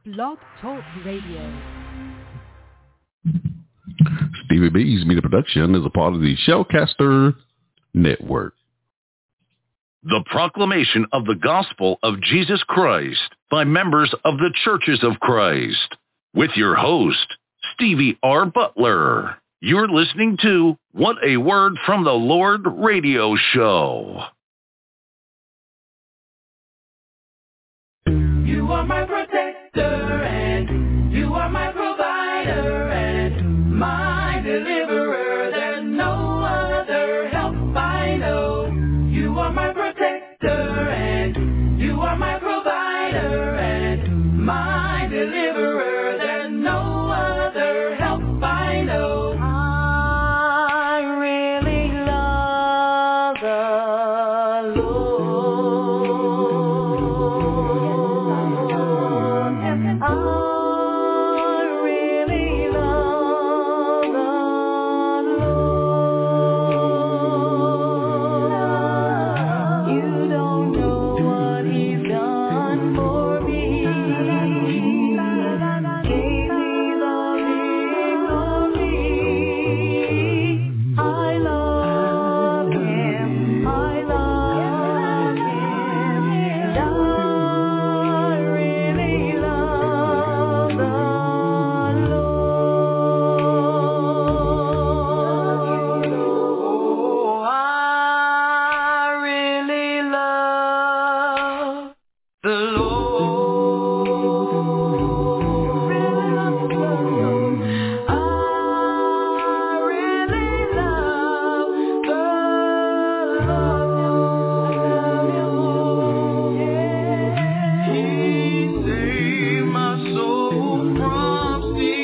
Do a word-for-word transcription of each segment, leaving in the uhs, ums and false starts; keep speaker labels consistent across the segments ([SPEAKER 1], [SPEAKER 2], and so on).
[SPEAKER 1] Blog Talk Radio.
[SPEAKER 2] Stevie B's Media Production is a part of the Shellcaster Network.
[SPEAKER 3] The proclamation of the gospel of Jesus Christ by members of the Churches of Christ. With your host, Stevie R. Butler. You're listening to What a Word from the Lord radio show.
[SPEAKER 4] You are my protector and you are my provider and my deliverer. There's no other help I know. You are my protector and you are my provider and my deliverer. There's no other help I know. I really love the Lord. I really love the Lord. You don't know what He's done for me. Gave me the victory. I love Him. I love Him. And I really love the Lord. Oh, I really love the Lord. Really love the Lord. I really love the Lord. He saved my soul from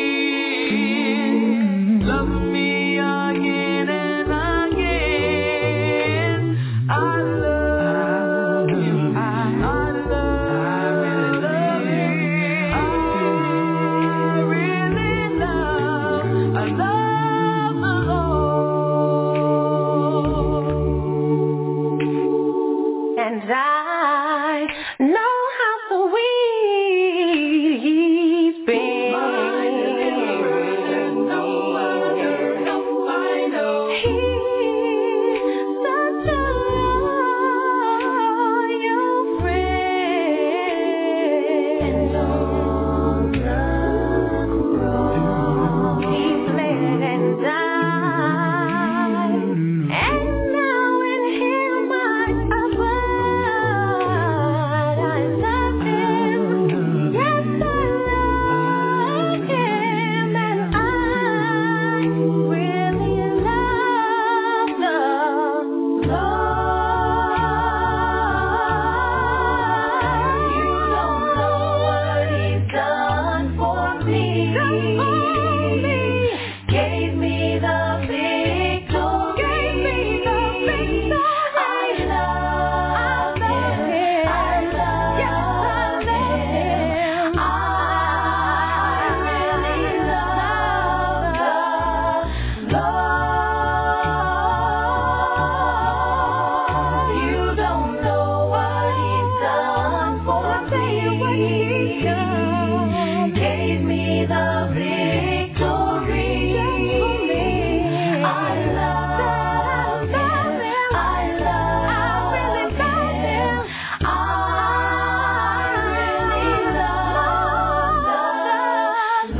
[SPEAKER 4] sin. Loved me again and again. I love Him. I love Him. I really love, I love the Lord. And I know how sweet He's been. My deliverer, no other help I know. He's such a loyal friend. And on the cross, He bled and died. And now in Him I abide. I love Him. Yes, I love Him. And I really love the Lord. You don't know what He's done for me. Gave me the victory. I love Him. I love Him. I really love the Lord. You don't know what He's done for me. Gave me the victory. I love Him. I love Him. I really love the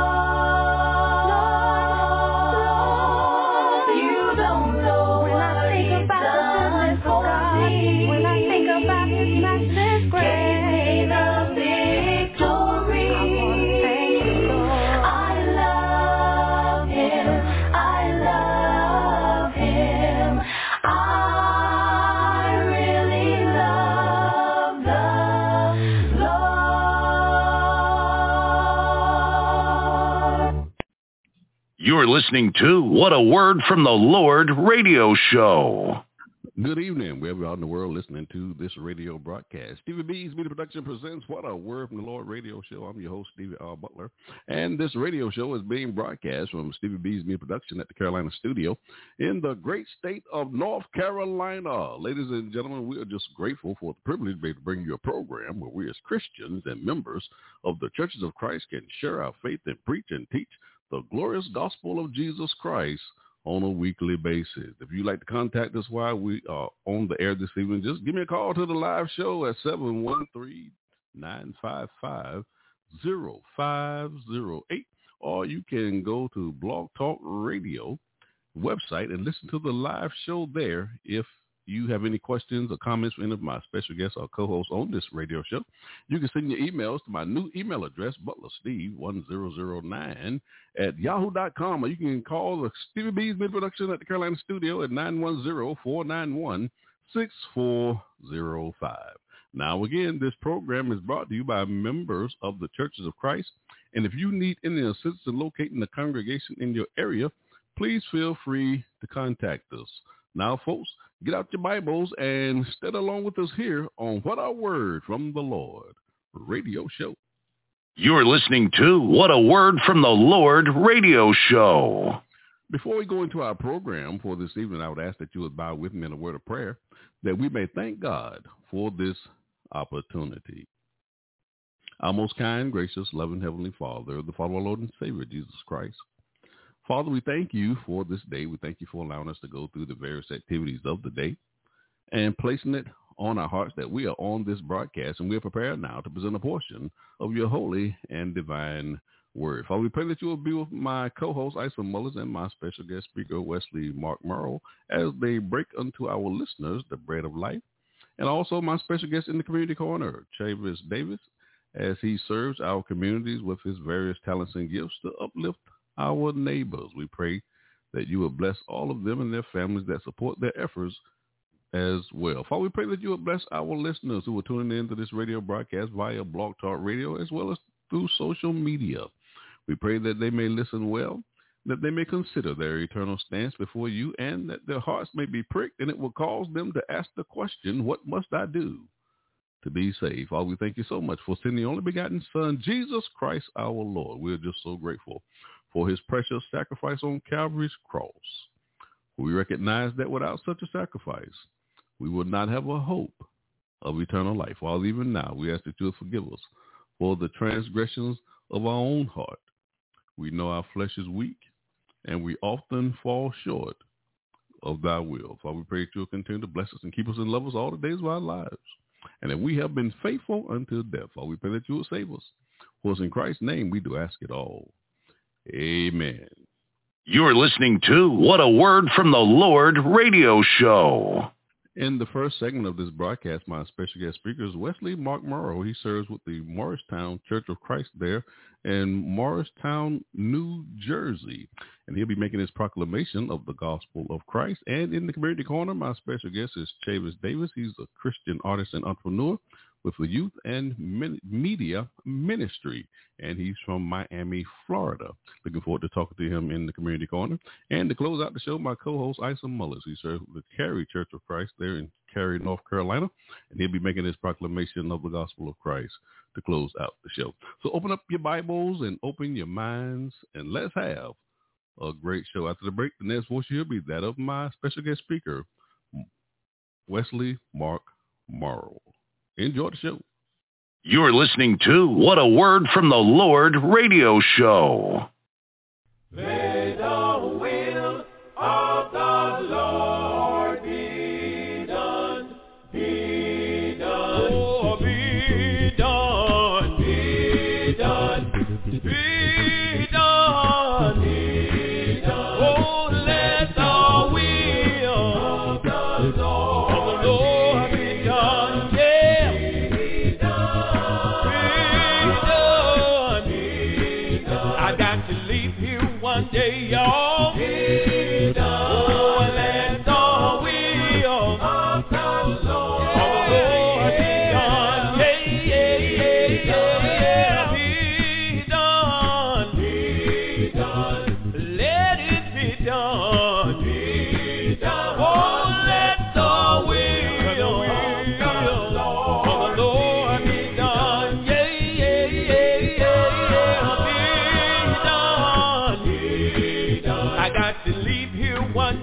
[SPEAKER 4] Lord. You don't know what He's done for me. When I think about His matchless grace, gave me the victory. I wanna thank you, Lord. I love Him. I love Him. I really love the Lord.
[SPEAKER 3] You're listening to What a Word from the Lord radio show.
[SPEAKER 2] Good evening, wherever you are in the world listening to this radio broadcast. Stevie B's Media Production presents What a Word from the Lord radio show. I'm your host, Stevie R. Butler, and this radio show is being broadcast from Stevie B's Media Production at the Carolina studio in the great state of North Carolina. Ladies and gentlemen, we are just grateful for the privilege to be able to bring you a program where we as Christians and members of the Churches of Christ can share our faith and preach and teach the glorious gospel of Jesus Christ on a weekly basis. If you'd like to contact us while we are on the air this evening, just give me a call to the live show at seven one three, nine five five, zero five zero eight, or you can go to Blog Talk Radio website and listen to the live show there. If you have any questions or comments for any of my special guests or co-hosts on this radio show, you can send your emails to my new email address, butlersteve one thousand nine at yahoo dot com, or you can call the Stevie B's Mid Production at the Carolina studio at nine one zero, four nine one, six four zero five. Now, again, this program is brought to you by members of the Churches of Christ, and if you need any assistance in locating the congregation in your area, please feel free to contact us. Now, folks, get out your Bibles and study along with us here on What a Word from the Lord radio show.
[SPEAKER 3] You're listening to What a Word from the Lord radio show.
[SPEAKER 2] Before we go into our program for this evening, I would ask that you would bow with me in a word of prayer that we may thank God for this opportunity. Our most kind, gracious, loving Heavenly Father, the Father of our Lord and Savior, Jesus Christ. Father, we thank you for this day. We thank you for allowing us to go through the various activities of the day and placing it on our hearts that we are on this broadcast, and we are prepared now to present a portion of your holy and divine word. Father, we pray that you will be with my co-host, Isa Mullins, and my special guest speaker, Wesley Mark Morrow, as they break unto our listeners the bread of life, and also my special guest in the community corner, Chavis Davis, as he serves our communities with his various talents and gifts to uplift our neighbors. We pray that you will bless all of them and their families that support their efforts as well. Father, we pray that you will bless our listeners who are tuning in to this radio broadcast via Blog Talk Radio as well as through social media. We pray that they may listen well, that they may consider their eternal stance before you, and that their hearts may be pricked, and it will cause them to ask the question, what must I do to be saved? Father, we thank you so much for sending the only begotten Son, Jesus Christ our Lord. We're just so grateful for his precious sacrifice on Calvary's cross. We recognize that without such a sacrifice, we would not have a hope of eternal life. Father, even now, we ask that you will forgive us for the transgressions of our own heart. We know our flesh is weak, and we often fall short of thy will. Father, we pray that you will continue to bless us and keep us and love us all the days of our lives. And if we have been faithful until death, Father, we pray that you will save us. For us in Christ's name, we do ask it all. Amen.
[SPEAKER 3] You're listening to What a Word from the Lord radio show.
[SPEAKER 2] In the first segment of this broadcast, my special guest speaker is Wesley Mark Morrow. He serves with the Morristown Church of Christ there in Morristown, New Jersey. And he'll be making his proclamation of the gospel of Christ. And in the community corner, my special guest is Chavis Davis. He's a Christian artist and entrepreneur with the youth and media ministry, and he's from Miami, Florida. Looking forward to talking to him in the community corner. And to close out the show, my co-host, Isa Mullins. He serves the Cary Church of Christ there in Cary, North Carolina, and he'll be making his proclamation of the gospel of Christ to close out the show. So open up your Bibles and open your minds, and let's have a great show. After the break, the next voice will be that of my special guest speaker, Wesley Mark Morrow. Enjoy the show.
[SPEAKER 3] You're listening to What a Word from the Lord radio show.
[SPEAKER 4] May the will of the Lord be done, be done, oh, be done, be done, be done, be done. Oh, let the will of the Lord, of the Lord be done, yeah. Be done, be done, be done. I got to leave here one day, y'all. Be done. Oh, let the will of the Lord, of the Lord be done, yeah, yeah, yeah, yeah. Be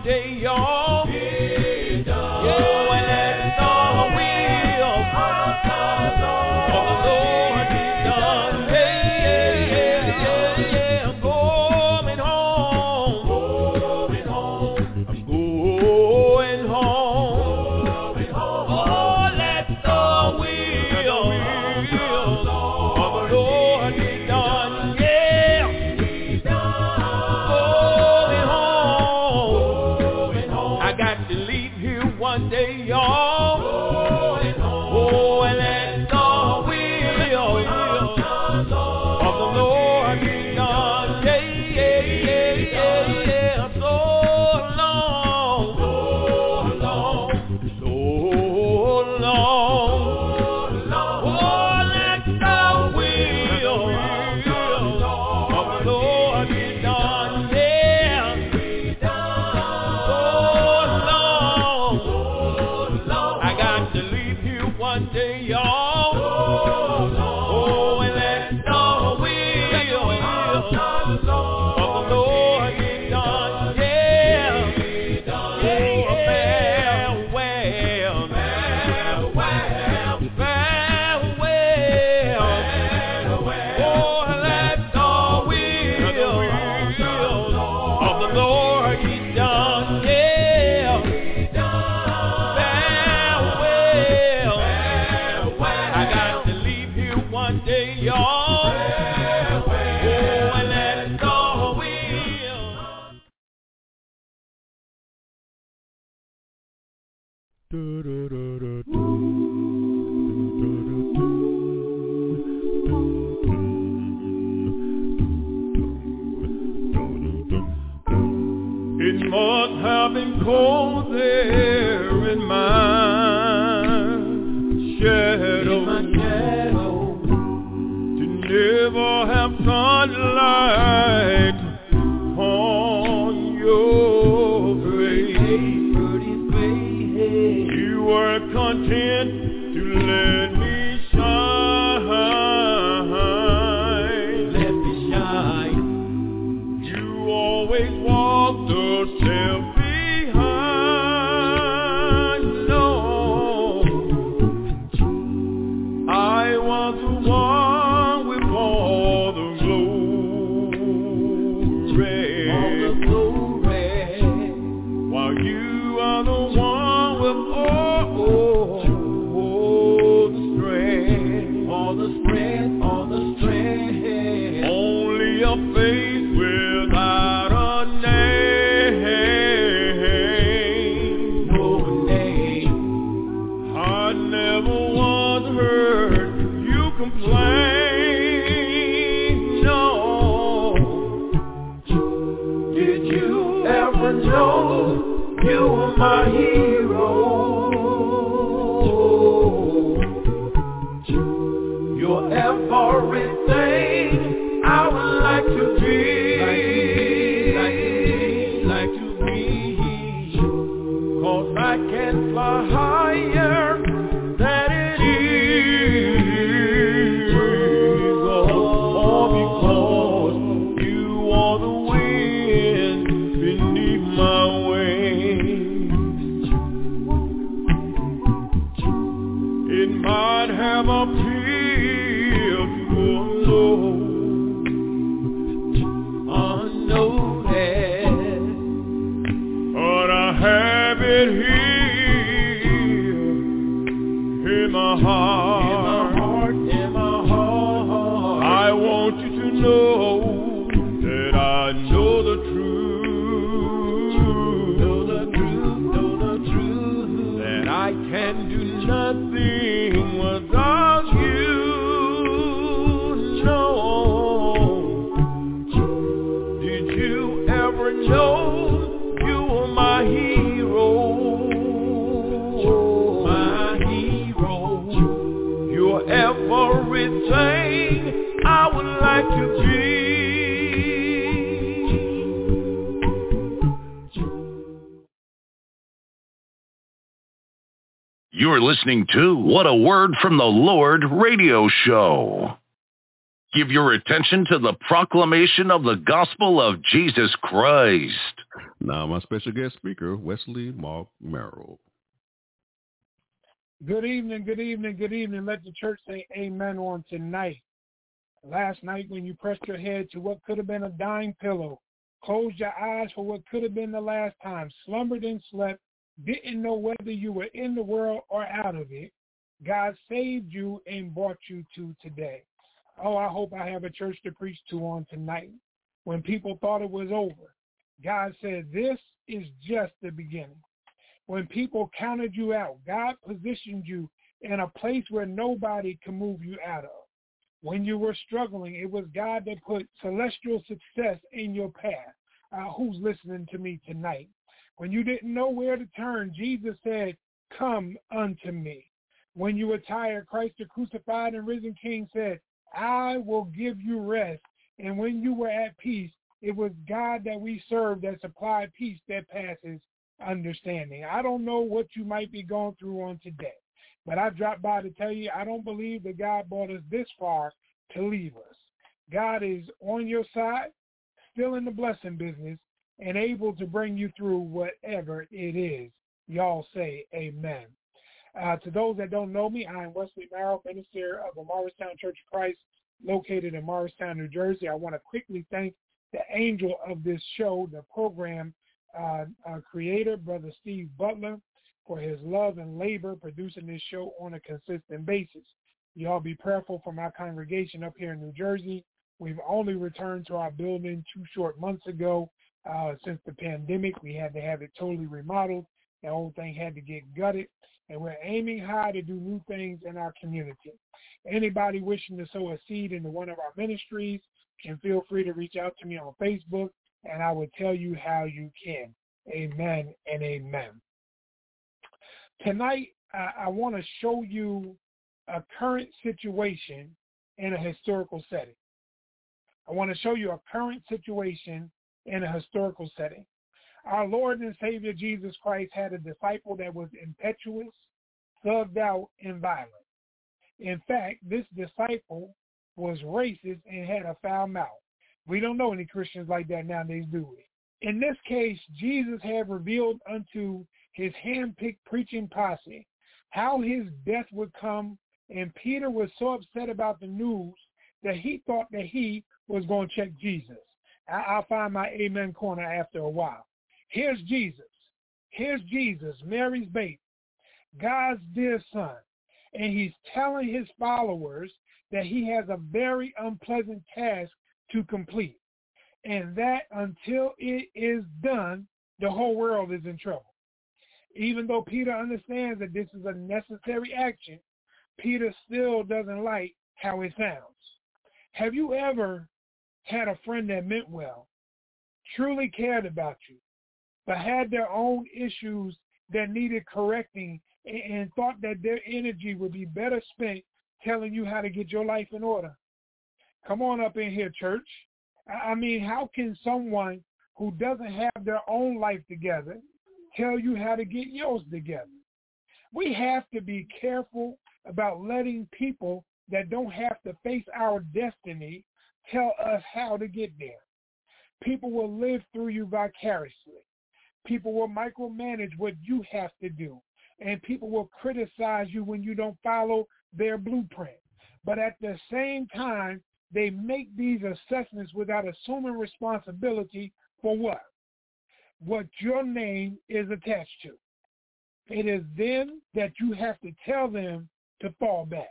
[SPEAKER 5] day, y'all. Be done. Yeah, and let the will of the Lord be done. Yeah, yeah, yeah, yeah. I'm going home. Going home. I'm going home. Going home. Oh, let the will of the Lord be done. Yeah. Be done. Going home. I got to leave here one day, y'all. Oh, and let the will of the Lord be done. Yeah, yeah, yeah, yeah, yeah. So long, so long, so long. Oh, let the will of the Lord be done. Yeah, so long. I got to leave here one day, y'all. Oh, and let the will of the Lord be done. Yeah, yeah, farewell, farewell, farewell. Oh, let the will of the Lord be done. Yeah. Farewell. I got to leave here one day, y'all. Oh, and let the will. It must have been cold there in my shadow, to never have sunlight on your face. You were content to let me shine. Let me shine. You always walked a step behind. No, I was the one with all the glory, all the glory, while you are the one with all, all the strength, all the strength, all the strength. Only a face without a name, no name. I never once heard you complain. No. Did you ever know you were my hero? You're everything I would like to be. Like to be, 'cause I can fly higher than it is, all because you are the wind beneath my wings. It might have appeared to unnoticed, but I have it here in my heart, in my heart. I want you to know that I know the truth, know the truth, know the truth, that I can do nothing without you. No. Did you ever know you were my hero? My hero. You're everything I would like to be.
[SPEAKER 3] You're listening to What a Word from the Lord radio show. Give your attention to the proclamation of the gospel of Jesus Christ.
[SPEAKER 2] Now, my special guest speaker, Wesley Mark Merrill.
[SPEAKER 6] Good evening, good evening, good evening. Let the church say amen on tonight. Last night when you pressed your head to what could have been a dying pillow, closed your eyes for what could have been the last time, slumbered and slept, didn't know whether you were in the world or out of it, God saved you and brought you to today. Oh, I hope I have a church to preach to on tonight. When people thought it was over, God said, this is just the beginning. When people counted you out, God positioned you in a place where nobody can move you out of. When you were struggling, it was God that put celestial success in your path. Uh, who's listening to me tonight? When you didn't know where to turn, Jesus said, come unto me. When you were tired, Christ the crucified and risen King said, I will give you rest. And when you were at peace, it was God that we served that supplied peace that passes understanding. I don't know what you might be going through on today, but I dropped by to tell you I don't believe that God brought us this far to leave us. God is on your side, still in the blessing business, and able to bring you through whatever it is. Y'all say amen. Uh, to those that don't know me, I am Wesley Merrill, minister of the Morristown Church of Christ, located in Morristown, New Jersey. I want to quickly thank the angel of this show, the program uh, uh, creator, Brother Steve Butler, for his love and labor producing this show on a consistent basis. Y'all be prayerful for my congregation up here in New Jersey. We've only returned to our building two short months ago. Uh, since the pandemic, we had to have it totally remodeled. The whole thing had to get gutted. And we're aiming high to do new things in our community. Anybody wishing to sow a seed into one of our ministries can feel free to reach out to me on Facebook, and I will tell you how you can. Amen and amen. Tonight, I, I want to show you a current situation in a historical setting. I want to show you a current situation in a historical setting. Our Lord and Savior Jesus Christ had a disciple that was impetuous, thugged out, and violent. In fact, this disciple was racist and had a foul mouth. We don't know any Christians like that nowadays, do we? In this case, Jesus had revealed unto his hand-picked preaching posse how his death would come, and Peter was so upset about the news that he thought that he was going to check Jesus. I'll find my amen corner after a while. Here's Jesus. Here's Jesus, Mary's baby, God's dear son. And he's telling his followers that he has a very unpleasant task to complete. And that until it is done, the whole world is in trouble. Even though Peter understands that this is a necessary action, Peter still doesn't like how it sounds. Have you ever had a friend that meant well, truly cared about you, but had their own issues that needed correcting and thought that their energy would be better spent telling you how to get your life in order? Come on up in here, church. I mean, how can someone who doesn't have their own life together tell you how to get yours together? We have to be careful about letting people that don't have to face our destiny tell us how to get there. People will live through you vicariously. People will micromanage what you have to do. And people will criticize you when you don't follow their blueprint. But at the same time, they make these assessments without assuming responsibility for what? What your name is attached to. It is then that you have to tell them to fall back.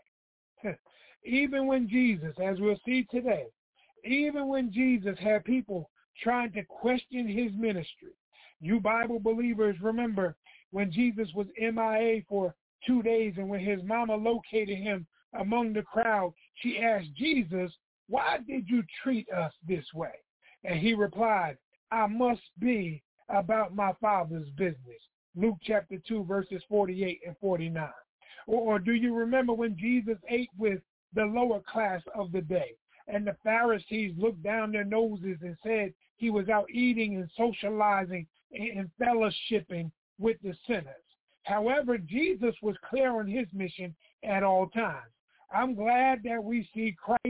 [SPEAKER 6] Even when Jesus, as we'll see today, even when Jesus had people trying to question his ministry, you Bible believers remember when Jesus was M I A for two days and when his mama located him among the crowd, she asked Jesus, why did you treat us this way? And he replied, I must be about my Father's business. Luke chapter two, verses forty-eight and forty-nine. Or, or do you remember when Jesus ate with the lower class of the day and the Pharisees looked down their noses and said he was out eating and socializing and fellowshipping with the sinners? However, Jesus was clear on his mission at all times. I'm glad that we see Christ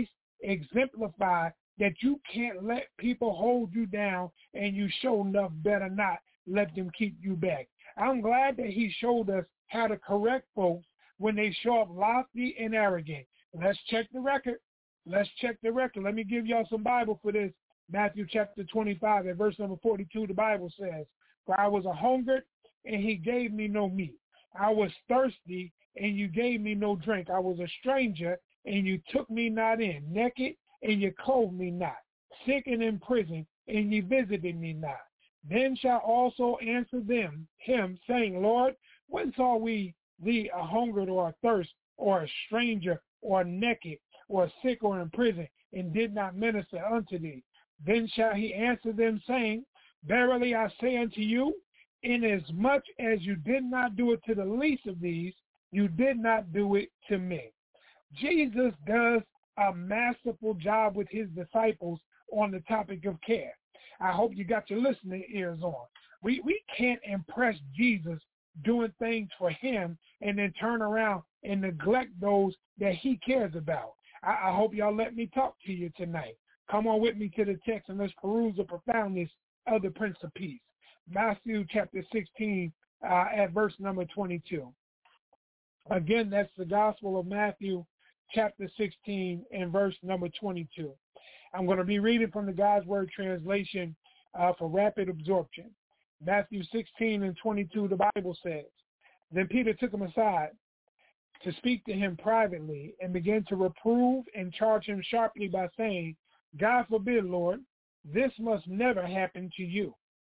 [SPEAKER 6] exemplify that you can't let people hold you down, and you sure enough better not let them keep you back. I'm glad that he showed us how to correct folks when they show up lofty and arrogant. Let's check the record. Let's check the record. Let me give y'all some Bible for this. Matthew chapter twenty-five at verse number forty-two, the Bible says, "For I was a hungered, and he gave me no meat. I was thirsty, and you gave me no drink. I was a stranger, and you took me not in. Naked, and you clothed me not. Sick and in prison, and you visited me not. Then shall also answer them, him, saying, Lord, when saw we thee a hungered or a thirst, or a stranger, or naked, or sick, or in prison, and did not minister unto thee? Then shall he answer them, saying, Verily I say unto you, inasmuch as you did not do it to the least of these, you did not do it to me." Jesus does a masterful job with his disciples on the topic of care. I hope you got your listening ears on. We we can't impress Jesus doing things for him and then turn around and neglect those that he cares about. I, I hope y'all let me talk to you tonight. Come on with me to the text and let's peruse the profoundness of the Prince of Peace. Matthew chapter sixteen uh, at verse number twenty-two. Again, that's the Gospel of Matthew chapter sixteen and verse number twenty-two. I'm going to be reading from the God's Word translation uh, for rapid absorption. Matthew sixteen and twenty-two, the Bible says, "Then Peter took him aside to speak to him privately and began to reprove and charge him sharply by saying, God forbid, Lord, this must never happen to you.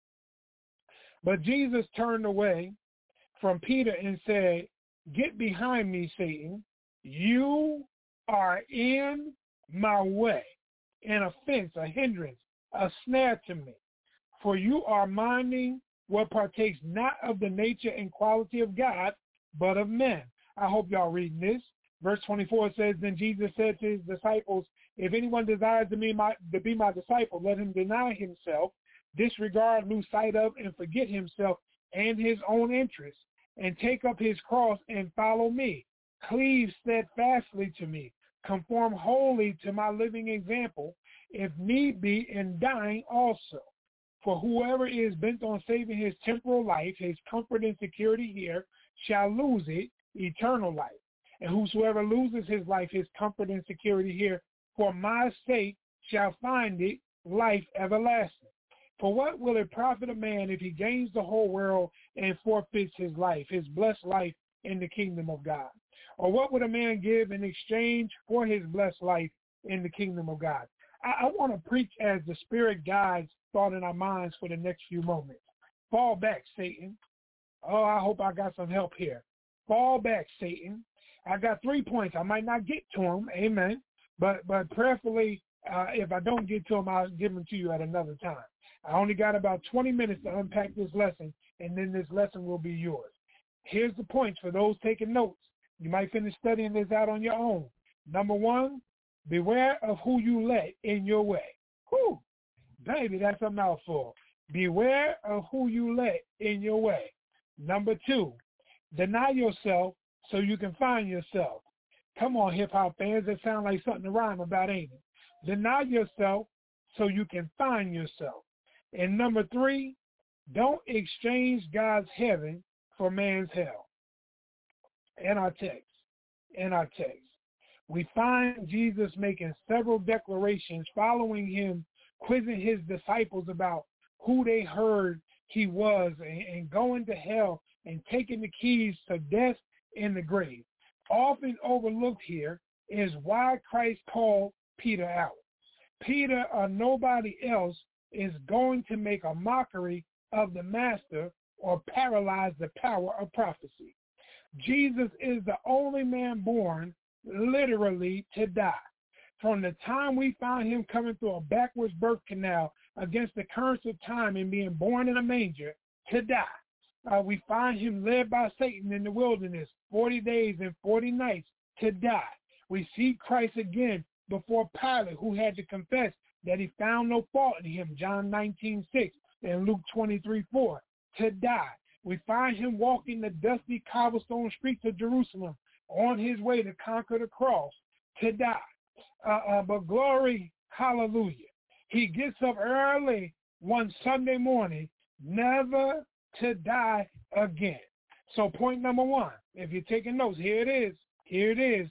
[SPEAKER 6] But Jesus turned away from Peter and said, Get behind me, Satan. You are in my way, an offense, a hindrance, a snare to me. For you are minding what partakes not of the nature and quality of God, but of men." I hope y'all reading this. Verse twenty-four says, "Then Jesus said to his disciples, If anyone desires to be my, to be my disciple, let him deny himself, disregard, lose sight of, and forget himself and his own interests, and take up his cross and follow me. Cleave steadfastly to me. Conform wholly to my living example, if need be, in dying also. For whoever is bent on saving his temporal life, his comfort and security here, shall lose it, eternal life. And whosoever loses his life, his comfort and security here, for my sake, shall find it, life everlasting. For what will it profit a man if he gains the whole world and forfeits his life, his blessed life in the kingdom of God? Or what would a man give in exchange for his blessed life in the kingdom of God? I, I want to preach as the Spirit guides thought in our minds for the next few moments. Fall back, Satan. Oh, I hope I got some help here. Fall back, Satan. I got three points. I might not get to them, amen. But but prayerfully, uh, if I don't get to them, I'll give them to you at another time. I only got about twenty minutes to unpack this lesson, and then this lesson will be yours. Here's the points for those taking notes. You might finish studying this out on your own. Number one, beware of who you let in your way. Whew, baby, that's a mouthful. Beware of who you let in your way. Number two, deny yourself so you can find yourself. Come on, hip-hop fans, that sound like something to rhyme about, ain't it? Deny yourself so you can find yourself. And number three, don't exchange God's heaven for man's hell. In our text, in our text, we find Jesus making several declarations following him, quizzing his disciples about who they heard he was, and, and going to hell and taking the keys to death and the grave. Often overlooked here is why Christ called Peter out. Peter or nobody else is going to make a mockery of the master or paralyze the power of prophecy. Jesus is the only man born literally to die. From the time we found him coming through a backwards birth canal against the currents of time and being born in a manger to die, uh, we find him led by Satan in the wilderness forty days and forty nights to die. We see Christ again before Pilate, who had to confess that he found no fault in him, John nineteen six and Luke twenty-three four, to die. We find him walking the dusty cobblestone streets of Jerusalem on his way to conquer the cross, to die. Uh, uh, but glory, hallelujah. He gets up early one Sunday morning, never to die again. So point number one, if you're taking notes, here it is. Here it is.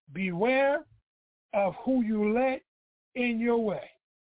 [SPEAKER 6] Beware of who you let in your way.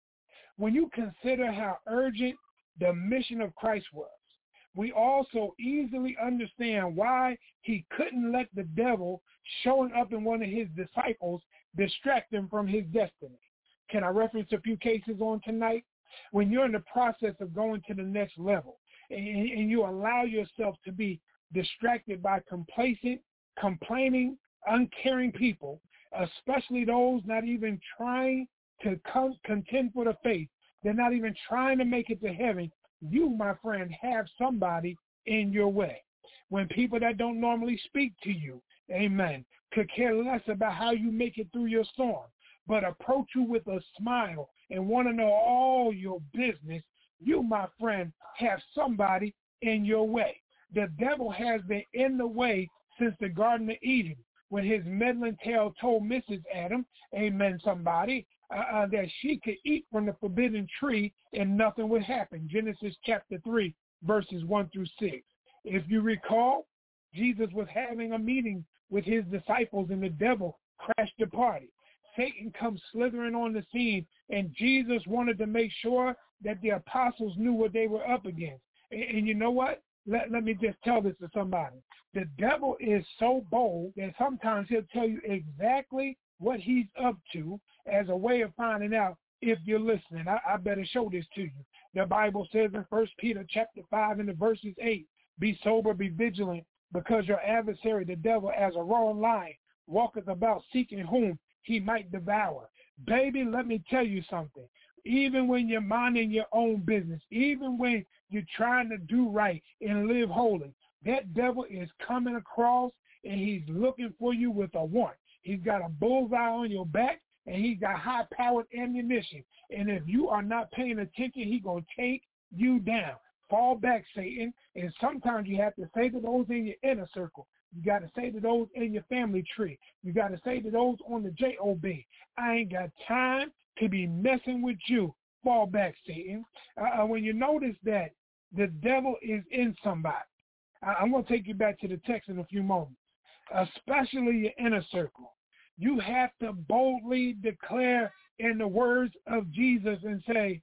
[SPEAKER 6] When you consider how urgent the mission of Christ was, we also easily understand why he couldn't let the devil showing up in one of his disciples distract him from his destiny. Can I reference a few cases on tonight? When you're in the process of going to the next level and, and you allow yourself to be distracted by complacent, complaining, uncaring people, especially those not even trying to come, contend for the faith, they're not even trying to make it to heaven, you, my friend, have somebody in your way. When people that don't normally speak to you, amen, could care less about how you make it through your storm, but approach you with a smile and want to know all your business, you, my friend, have somebody in your way. The devil has been in the way since the Garden of Eden, when his meddling tail told Missus Adam, amen, somebody, uh, uh, that she could eat from the forbidden tree and nothing would happen. Genesis chapter three, verses one through six. If you recall, Jesus was having a meeting with his disciples and the devil crashed the party. Satan comes slithering on the scene, and Jesus wanted to make sure that the apostles knew what they were up against. And, and you know what? Let, let me just tell this to somebody. The devil is so bold that sometimes he'll tell you exactly what he's up to as a way of finding out if you're listening. I, I better show this to you. The Bible says in First Peter chapter five and the verses eight, be sober, be vigilant, because your adversary, the devil, as a roaring lion, walketh about seeking whom he might devour. Baby, let me tell you something. Even when you're minding your own business, even when you're trying to do right and live holy, that devil is coming across and he's looking for you with a warrant. He's got a bullseye on your back and he's got high-powered ammunition. And if you are not paying attention, he's going to take you down. Fall back, Satan. And sometimes you have to say to those in your inner circle, you got to say to those in your family tree, you got to say to those on the J O B, I ain't got time to be messing with you. Fall back, Satan. Uh, when you notice that the devil is in somebody, I, I'm going to take you back to the text in a few moments, especially your inner circle. You have to boldly declare in the words of Jesus and say,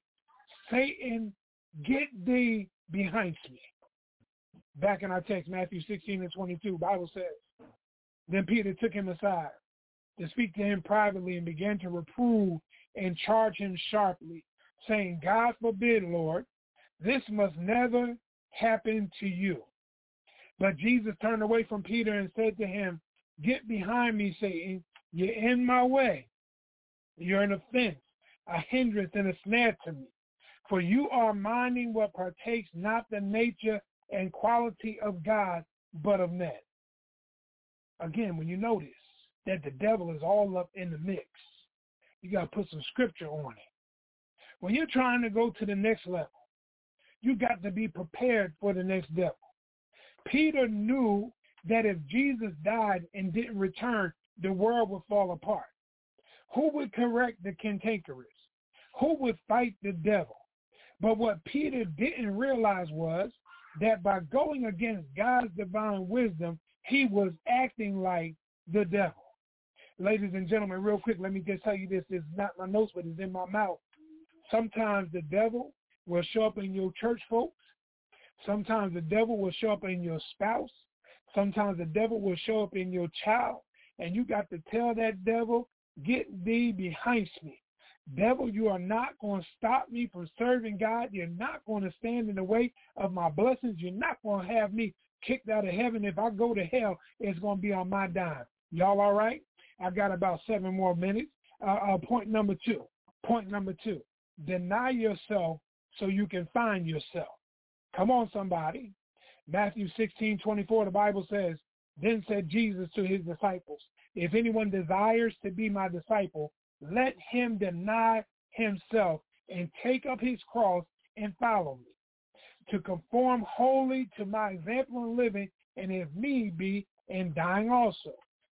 [SPEAKER 6] Satan, get thee behind me. Back in our text, Matthew sixteen and twenty-two, Bible says, then Peter took him aside to speak to him privately and began to reprove and charge him sharply, saying, God forbid, Lord, this must never happen to you. But Jesus turned away from Peter and said to him, get behind me, Satan. You're in my way. You're an offense, a hindrance, and a snare to me. For you are minding what partakes not the nature and quality of God, but of man. Again, when you notice that the devil is all up in the mix, you got to put some scripture on it. When you're trying to go to the next level, you got to be prepared for the next devil. Peter knew that if Jesus died and didn't return, the world would fall apart. Who would correct the cantankerous? Who would fight the devil? But what Peter didn't realize was that by going against God's divine wisdom, he was acting like the devil. Ladies and gentlemen, real quick, let me just tell you this. It's not my notes, but it's in my mouth. Sometimes the devil will show up in your church folks. Sometimes the devil will show up in your spouse. Sometimes the devil will show up in your child. And you got to tell that devil, get thee behind me. Devil, you are not going to stop me from serving God. You're not going to stand in the way of my blessings. You're not going to have me kicked out of heaven. If I go to hell, it's going to be on my dime. Y'all all right? I got about seven more minutes. Uh, uh, point number two. Point number two. Deny yourself so you can find yourself. Come on, somebody. Matthew sixteen twenty-four, the Bible says, then said Jesus to his disciples, if anyone desires to be my disciple, let him deny himself and take up his cross and follow me. To conform wholly to my example in living, and if need be, in dying also.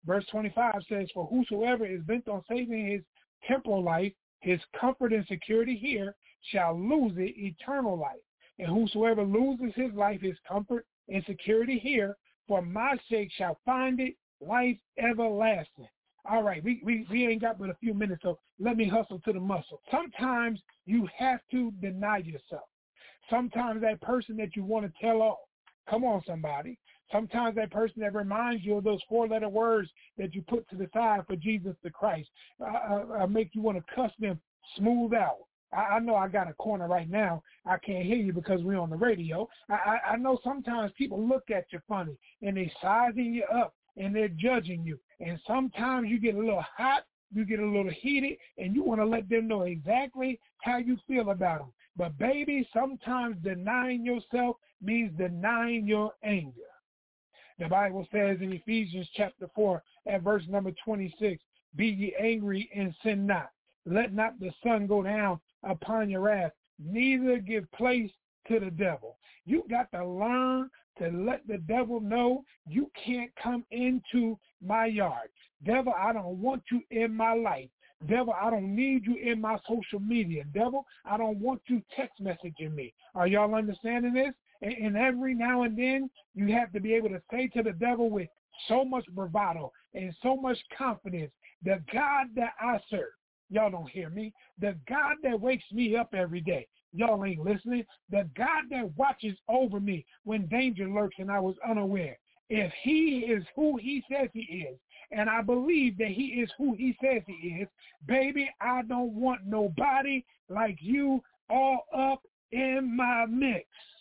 [SPEAKER 6] Verse twenty-five says, for whosoever is bent on saving his temporal life, his comfort and security here, shall lose it, eternal life. And whosoever loses his life, his comfort and security here, for my sake shall find it, life everlasting. All right, we, we, we ain't got but a few minutes, so let me hustle to the muscle. Sometimes you have to deny yourself. Sometimes that person that you want to tell off, come on, somebody. Sometimes that person that reminds you of those four-letter words that you put to the side for Jesus the Christ, uh, uh, make you want to cuss them smooth out. I, I know I got a corner right now. I can't hear you because we're on the radio. I, I, I know sometimes people look at you funny, and they're sizing you up, and they're judging you. And sometimes you get a little hot, you get a little heated, and you want to let them know exactly how you feel about them. But, baby, sometimes denying yourself means denying your anger. The Bible says in Ephesians chapter four at verse number twenty-six, be ye angry and sin not. Let not the sun go down upon your wrath, neither give place to the devil. You got to learn to let the devil know you can't come into my yard. Devil, I don't want you in my life. Devil, I don't need you in my social media. Devil, I don't want you text messaging me. Are y'all understanding this? And, and every now and then, you have to be able to say to the devil with so much bravado and so much confidence, the God that I serve, y'all don't hear me, the God that wakes me up every day, y'all ain't listening, the God that watches over me when danger lurks and I was unaware, if he is who he says he is, and I believe that he is who he says he is, baby, I don't want nobody like you all up in my mix.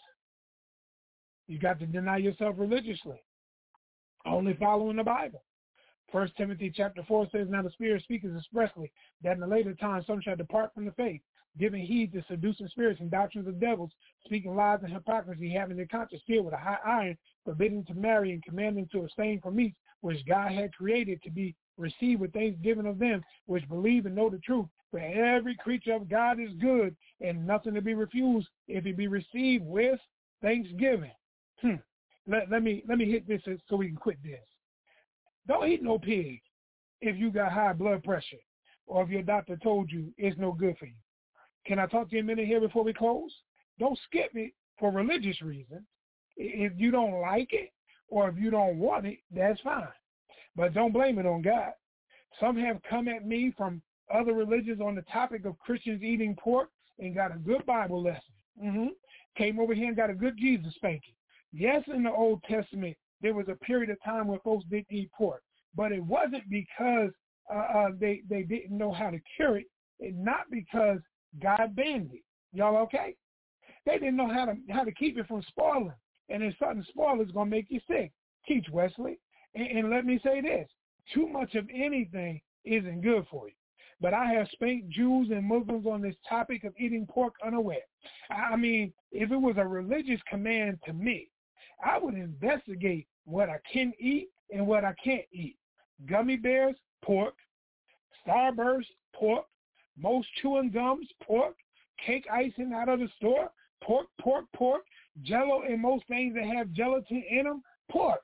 [SPEAKER 6] You got to deny yourself religiously, only following the Bible. First Timothy chapter four says, now the Spirit speaketh expressly that in the later time some shall depart from the faith, giving heed to seducing spirits and doctrines of devils, speaking lies and hypocrisy, having their conscience sealed with a hot iron, forbidding to marry and commanding to abstain from meats which God had created to be received with thanksgiving of them which believe and know the truth. For every creature of God is good, and nothing to be refused if it be received with thanksgiving. Hmm. Let, let me let me hit this so we can quit this. Don't eat no pig if you got high blood pressure or if your doctor told you it's no good for you. Can I talk to you a minute here before we close? Don't skip it for religious reasons. If you don't like it or if you don't want it, that's fine. But don't blame it on God. Some have come at me from other religions on the topic of Christians eating pork and got a good Bible lesson. Mm-hmm. Came over here and got a good Jesus spanking. Yes, in the Old Testament, there was a period of time where folks did eat pork, but it wasn't because uh, uh, they, they didn't know how to cure it, and not because God banned it. Y'all okay? They didn't know how to how to keep it from spoiling, and if something spoils, it's going to make you sick. Teach Wesley. And, and let me say this, too much of anything isn't good for you. But I have spanked Jews and Muslims on this topic of eating pork unaware. I mean, if it was a religious command to me, I would investigate what I can eat and what I can't eat. Gummy bears, pork. Starburst, pork. Most chewing gums, pork. Cake icing out of the store, pork, pork, pork. Jello and most things that have gelatin in them, pork.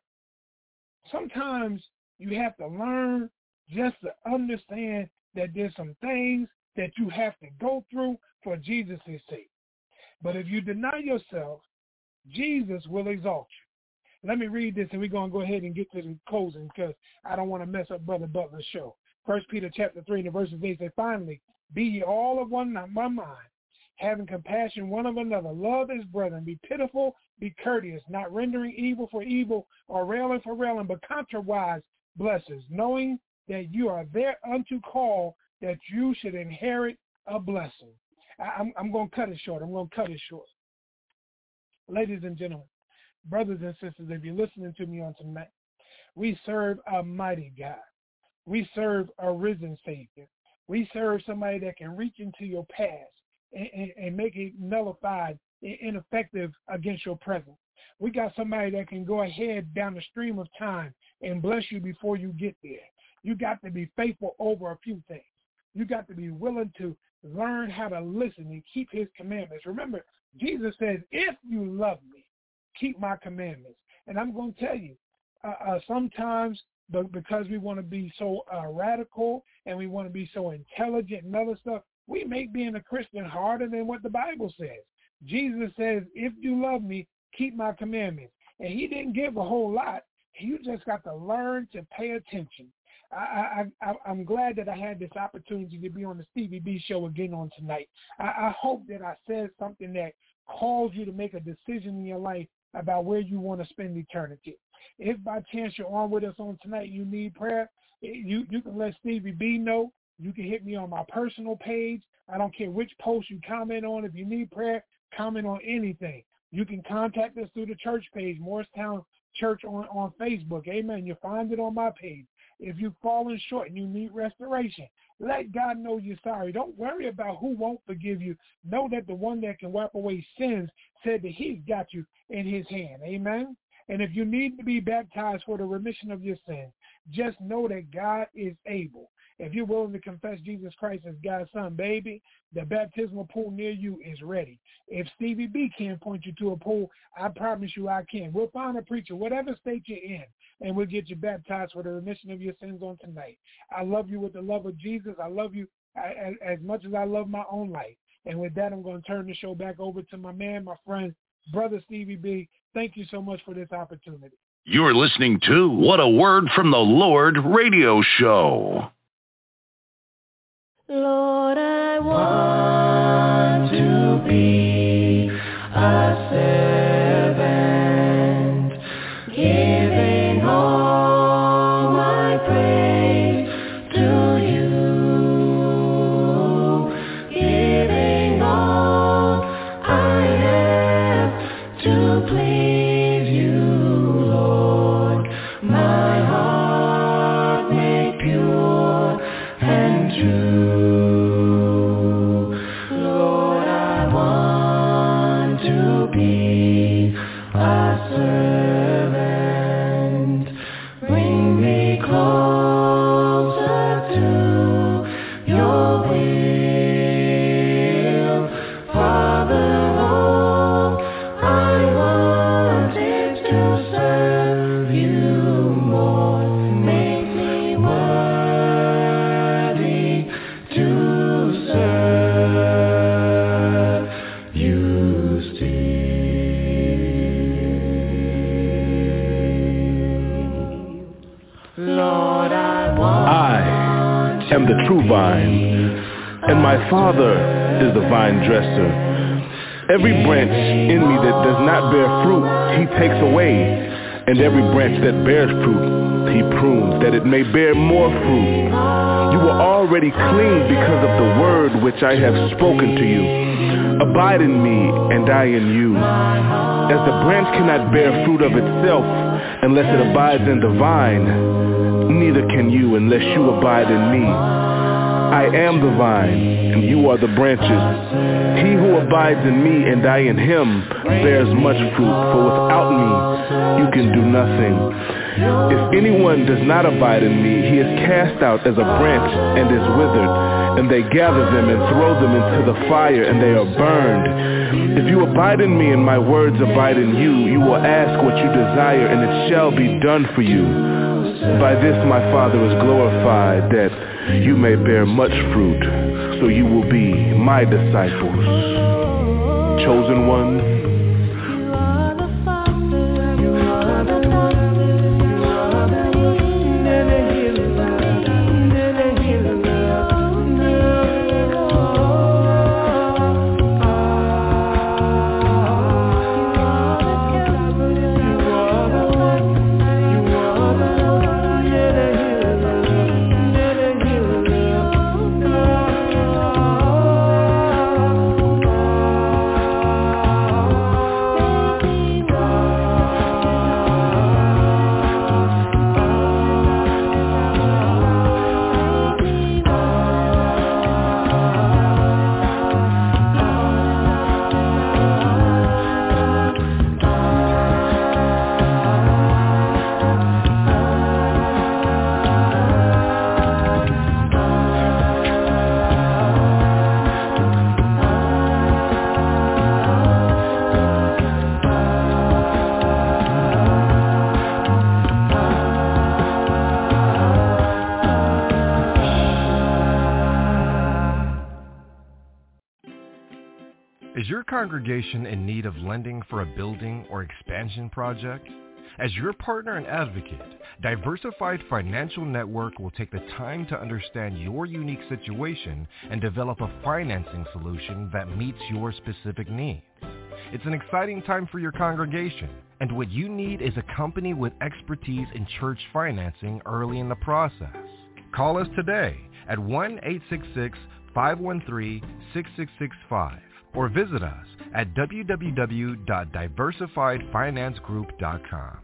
[SPEAKER 6] Sometimes you have to learn just to understand that there's some things that you have to go through for Jesus' sake. But if you deny yourself, Jesus will exalt you. Let me read this, and we're going to go ahead and get to the closing because I don't want to mess up Brother Butler's show. First Peter chapter three, and the verses eight say, finally, be ye all of one mind, having compassion one of another. Love his brethren. Be pitiful, be courteous, not rendering evil for evil or railing for railing, but contrariwise blessings, knowing that you are thereunto called, that you should inherit a blessing. I, I'm, I'm going to cut it short. I'm going to cut it short. Ladies and gentlemen, brothers and sisters, if you're listening to me on tonight, we serve a mighty God. We serve a risen Savior. We serve somebody that can reach into your past and, and, and make it nullified and ineffective against your present. We got somebody that can go ahead down the stream of time and bless you before you get there. You got to be faithful over a few things. You got to be willing to learn how to listen and keep his commandments. Remember, Jesus says, if you love me, keep my commandments. And I'm going to tell you, uh, uh, sometimes but because we want to be so uh, radical and we want to be so intelligent and other stuff, we make being a Christian harder than what the Bible says. Jesus says, if you love me, keep my commandments. And he didn't give a whole lot. You just got to learn to pay attention. I, I, I, I'm glad that I had this opportunity to be on the Stevie B show again on tonight. I, I hope that I said something that calls you to make a decision in your life about where you want to spend eternity. If by chance you're on with us on tonight, you need prayer, you, you can let Stevie B know. You can hit me on my personal page. I don't care which post you comment on. If you need prayer, comment on anything. You can contact us through the church page, Morristown Church on, on Facebook. Amen. You'll find it on my page. If you've fallen short and you need restoration, let God know you're sorry. Don't worry about who won't forgive you. Know that the one that can wipe away sins said that he's got you in his hand. Amen. And if you need to be baptized for the remission of your sins, just know that God is able. If you're willing to confess Jesus Christ as God's son, baby, the baptismal pool near you is ready. If Stevie B can't point you to a pool, I promise you I can. We'll find a preacher, whatever state you're in, and we'll get you baptized for the remission of your sins on tonight. I love you with the love of Jesus. I love you as, as much as I love my own life. And with that, I'm going to turn the show back over to my man, my friend, Brother Stevie B. Thank you so much for this opportunity.
[SPEAKER 3] You're listening to What a Word from the Lord radio show.
[SPEAKER 4] Lord, I want to be a servant, giving all my praise to you, giving all I have to please you, Lord, my heart made pure and true.
[SPEAKER 7] am the true vine, and my Father is the vine dresser. Every branch in me that does not bear fruit, he takes away, and every branch that bears fruit, he prunes, that it may bear more fruit. You are already clean because of the word which I have spoken to you. Abide in me, and I in you. As the branch cannot bear fruit of itself unless it abides in the vine, neither can you unless you abide in me. I am the vine, and you are the branches. He who abides in me and I in him bears much fruit, for without me you can do nothing. If anyone does not abide in me, he is cast out as a branch and is withered, and they gather them and throw them into the fire, and they are burned. If you abide in me and my words abide in you, you will ask what you desire, and it shall be done for you. By this my Father is glorified, that you may bear much fruit, so you will be my disciples. Chosen one,
[SPEAKER 8] Is your congregation in need of lending for a building or expansion project? As your partner and advocate, Diversified Financial Network will take the time to understand your unique situation and develop a financing solution that meets your specific needs. It's an exciting time for your congregation, and what you need is a company with expertise in church financing early in the process. Call us today at one eight six six, five one three, six six six five or visit us at w w w dot diversified finance group dot com.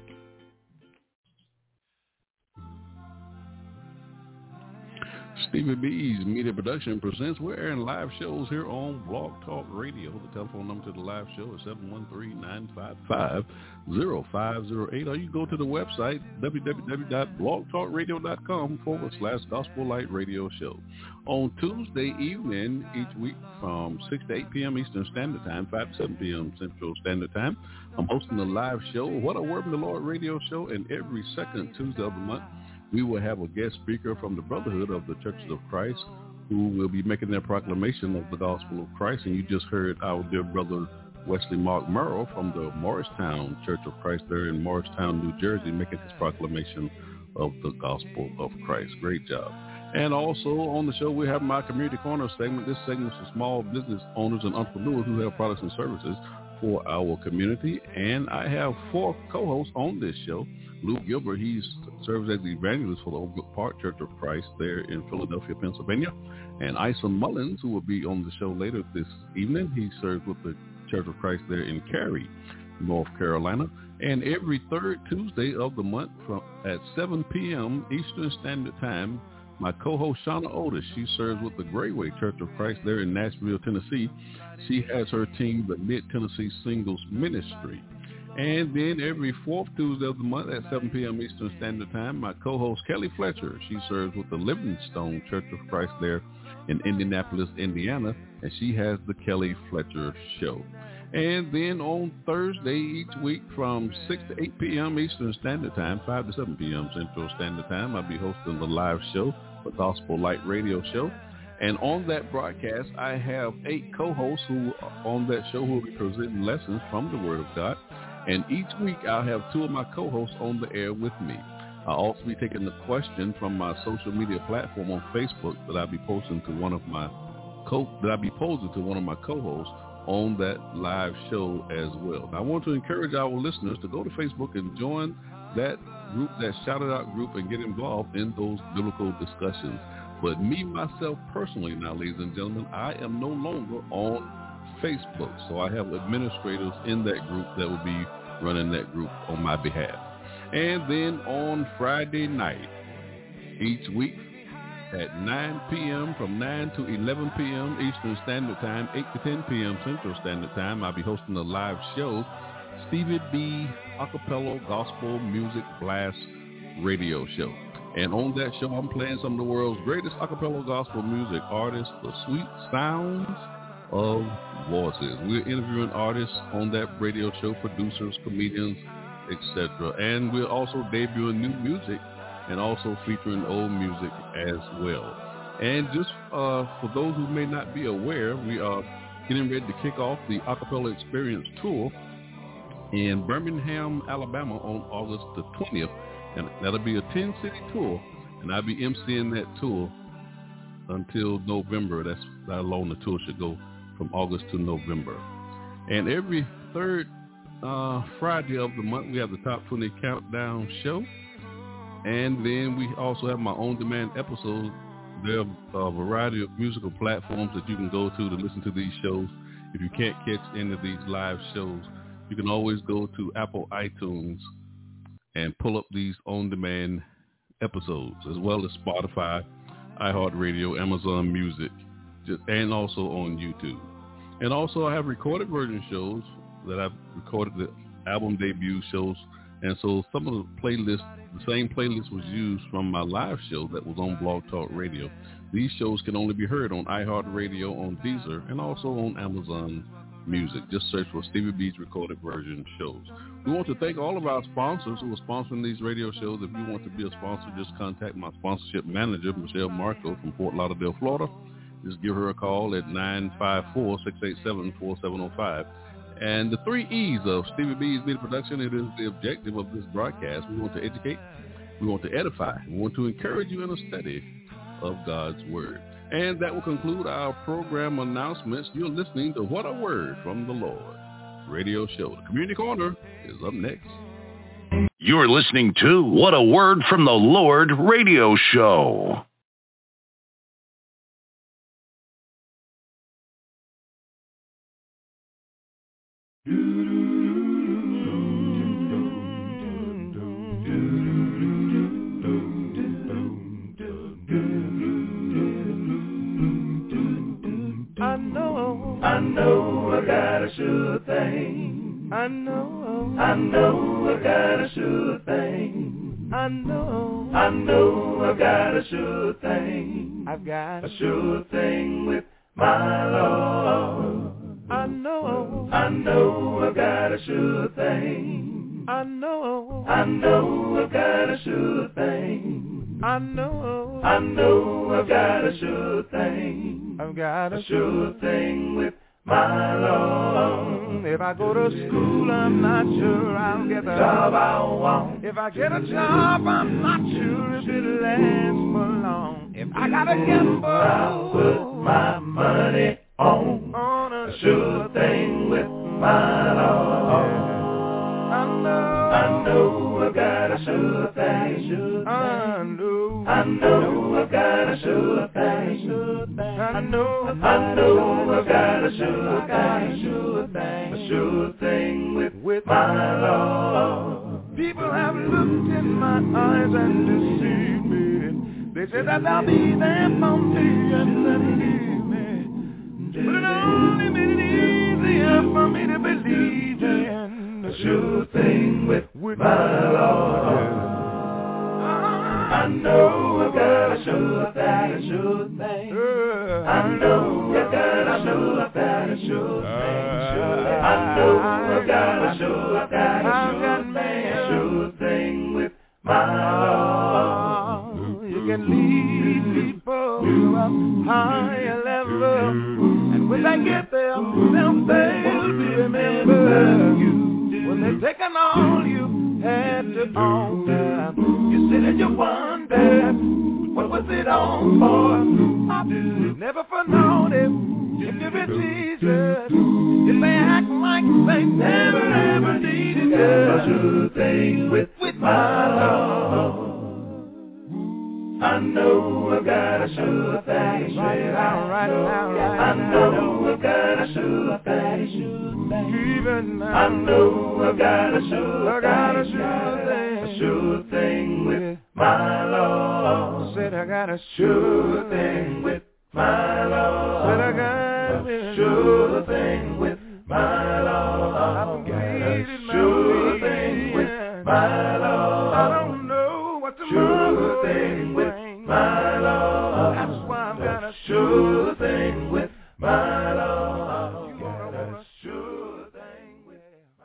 [SPEAKER 2] Stevie B's Media Production presents. We're airing live shows here on Blog Talk Radio. The telephone number to the live show is seven one three, nine five five, zero five zero eight, or you go to the website w w w dot blog talk radio dot com forward slash Gospel Light Radio Show. On Tuesday evening each week from six to eight p.m. Eastern Standard Time, five to seven p.m. Central Standard Time, I'm hosting a live show, What a Word from the Lord Radio Show, and every second Tuesday of the month, we will have a guest speaker from the Brotherhood of the Churches of Christ who will be making their proclamation of the gospel of Christ. And you just heard our dear brother Wesley Mark Merrill from the Morristown Church of Christ there in Morristown, New Jersey, making his proclamation of the gospel of Christ. Great job. And also on the show, we have my Community Corner segment. This segment is for small business owners and entrepreneurs who have products and services for our community. And I have four co-hosts on this show. Luke Gilbert, he serves as the evangelist for the Oak Brook Park Church of Christ there in Philadelphia, Pennsylvania. And Ison Mullins, who will be on the show later this evening, he serves with the Church of Christ there in Cary, North Carolina. And every third Tuesday of the month from at seven p.m. Eastern Standard Time, my co-host Shauna Otis, she serves with the Grayway Church of Christ there in Nashville, Tennessee. She has her team, the Mid-Tennessee Singles Ministry. And then every fourth Tuesday of the month at seven p.m. Eastern Standard Time, my co-host Kelly Fletcher, she serves with the Livingstone Church of Christ there in Indianapolis, Indiana, and she has the Kelly Fletcher Show. And then on Thursday each week from six to eight p.m. Eastern Standard Time, five to seven p.m. Central Standard Time, I'll be hosting the live show, the Gospel Light Radio Show. And on that broadcast, I have eight co-hosts who are on that show who will be presenting lessons from the Word of God. And each week, I'll have two of my co-hosts on the air with me. I'll also be taking the question from my social media platform on Facebook that I'll be posting to one of my co that I'll be posing to one of my co-hosts on that live show as well. Now, I want to encourage our listeners to go to Facebook and join that group, that Shout It Out group, and get involved in those biblical discussions. But me, myself, personally now, ladies and gentlemen, I am no longer on Facebook. So I have administrators in that group that will be running that group on my behalf. And then on Friday night, each week at nine p.m. from nine to eleven p.m. Eastern Standard Time, eight to ten p.m. Central Standard Time, I'll be hosting a live show, Stevie B Acapella Gospel Music Blast Radio Show. And on that show, I'm playing some of the world's greatest acapella gospel music artists, the sweet sounds of voices. We're interviewing artists on that radio show, producers, comedians, et cetera. And we're also debuting new music and also featuring old music as well. And just uh, for those who may not be aware, we are getting ready to kick off the Acapella Experience Tour in Birmingham, Alabama on August the twentieth. And that'll be a ten-city tour, and I'll be emceeing that tour until November. That's how long the tour should go, from August to November. And every third uh, Friday of the month, we have the Top twenty Countdown Show. And then we also have my on-demand episodes. There are a variety of musical platforms that you can go to to listen to these shows. If you can't catch any of these live shows, you can always go to Apple iTunes and pull up these on-demand episodes, as well as Spotify, iHeartRadio, Amazon Music, just, and also on YouTube. And also I have recorded version shows that I've recorded, the album debut shows. And so some of the playlists, the same playlist was used from my live show that was on Blog Talk Radio. These shows can only be heard on iHeartRadio, on Deezer, and also on Amazon Music. Just search for Stevie B's recorded version shows. We want to thank all of our sponsors who are sponsoring these radio shows. If you want to be a sponsor, just contact my sponsorship manager, Michelle Marco from Fort Lauderdale, Florida. just give her a call at nine five four, six eight seven, four seven zero five. And the three E's of Stevie B's Media Production, it is the objective of this broadcast. We want to educate, we want to edify, we want to encourage you in a study of God's Word. And that will conclude our program announcements. You're listening to What a Word from the Lord radio show. The Community Corner is up next.
[SPEAKER 3] You're listening to What a Word from the Lord radio show.
[SPEAKER 5] I know,
[SPEAKER 4] I know I got a sure thing.
[SPEAKER 5] I know,
[SPEAKER 4] I know I got a sure thing.
[SPEAKER 5] I know,
[SPEAKER 4] I know I got a sure thing.
[SPEAKER 5] I've got
[SPEAKER 4] A sure thing with my Lord.
[SPEAKER 5] I know,
[SPEAKER 4] I know I got a sure thing.
[SPEAKER 5] I know,
[SPEAKER 4] I know I got a sure thing.
[SPEAKER 5] I know,
[SPEAKER 4] I know I got a sure thing.
[SPEAKER 5] I've got
[SPEAKER 4] A sure thing with my Lord.
[SPEAKER 5] If I go to school, I'm not sure I'll get the
[SPEAKER 4] Job I want.
[SPEAKER 5] If I get a job, I'm not sure if it lasts for long. If I gotta gamble,
[SPEAKER 4] I'll put my money on.
[SPEAKER 5] on
[SPEAKER 4] A sure thing with my Lord.
[SPEAKER 5] I know,
[SPEAKER 4] I know I got a sure thing.
[SPEAKER 5] I know,
[SPEAKER 4] I know I got a sure thing.
[SPEAKER 5] I know,
[SPEAKER 4] I know I got a sure thing. A sure thing with
[SPEAKER 5] with
[SPEAKER 4] my Lord.
[SPEAKER 5] People have looked in my eyes and deceived me. They said that I'll be there for me and then leave me. But it only made it easier for me to believe in
[SPEAKER 4] A sure thing with my Lord. I know I got a sure thing, sure thing. I know I got a sure thing, sure thing, sure thing. I know I got a sure thing, sure thing, sure thing with my Lord.
[SPEAKER 5] You can lead people to a higher level, and when they get there, they'll fail to remember you. When they've taken all you had to offer, you sit and you wonder, what was it all for? I never for known it. If you're with Jesus, if they act like they never ever needed you.
[SPEAKER 4] A sure thing with, with my Lord. I know I got a sure thing.
[SPEAKER 5] All right, all right,
[SPEAKER 4] I know I got a sure thing.
[SPEAKER 5] even now.
[SPEAKER 4] I know I got a sure
[SPEAKER 5] I got a
[SPEAKER 4] thing.
[SPEAKER 5] sure thing.
[SPEAKER 4] A sure thing with my Lord.
[SPEAKER 5] Said I got a
[SPEAKER 4] Sure thing with my Lord.
[SPEAKER 5] Said I got
[SPEAKER 4] A sure thing with my Lord. Got a sure thing with my Lord.
[SPEAKER 5] I don't know what
[SPEAKER 4] Sure thing with my Lord.
[SPEAKER 5] That's why I've got a
[SPEAKER 4] Sure thing with my Lord. Got a sure thing with my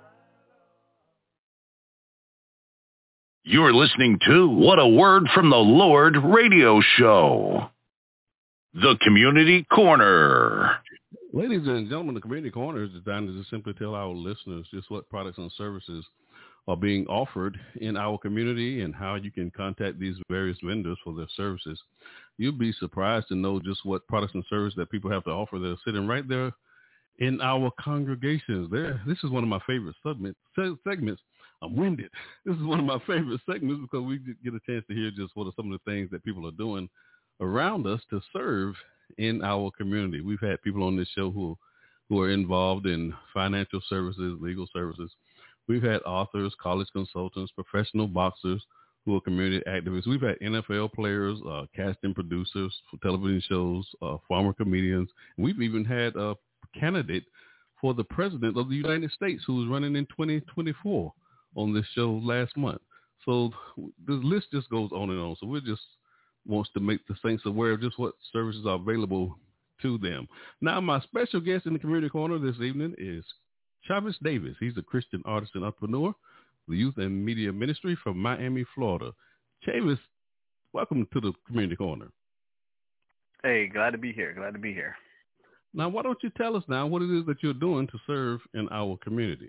[SPEAKER 3] You're listening to What a Word from the Lord radio show. The Community Corner.
[SPEAKER 2] Ladies and gentlemen, the Community Corner is designed to just simply tell our listeners just what products and services are being offered in our community and how you can contact these various vendors for their services. You'll be surprised to know just what products and services that people have to offer that are sitting right there in our congregations. There, this is one of my favorite segments. segments. I'm winded. This is one of my favorite segments because we get a chance to hear just what are some of the things that people are doing around us to serve in our community. We've had people on this show who who are involved in financial services, legal services. We've had authors, college consultants, professional boxers who are community activists. We've had N F L players, uh, casting producers for television shows, uh, former comedians. We've even had a candidate for the president of the United States who was running in twenty twenty-four on this show last month. So the list just goes on and on. So we just wants to make the saints aware of just what services are available to them. Now, my special guest in the Community Corner this evening is Chavis Davis. He's a Christian artist and entrepreneur, the Youth and Media Ministry from Miami, Florida. Chavis, welcome to the Community Corner.
[SPEAKER 9] Hey, glad to be here. Glad to be here.
[SPEAKER 2] Now, why don't you tell us now what it is that you're doing to serve in our community?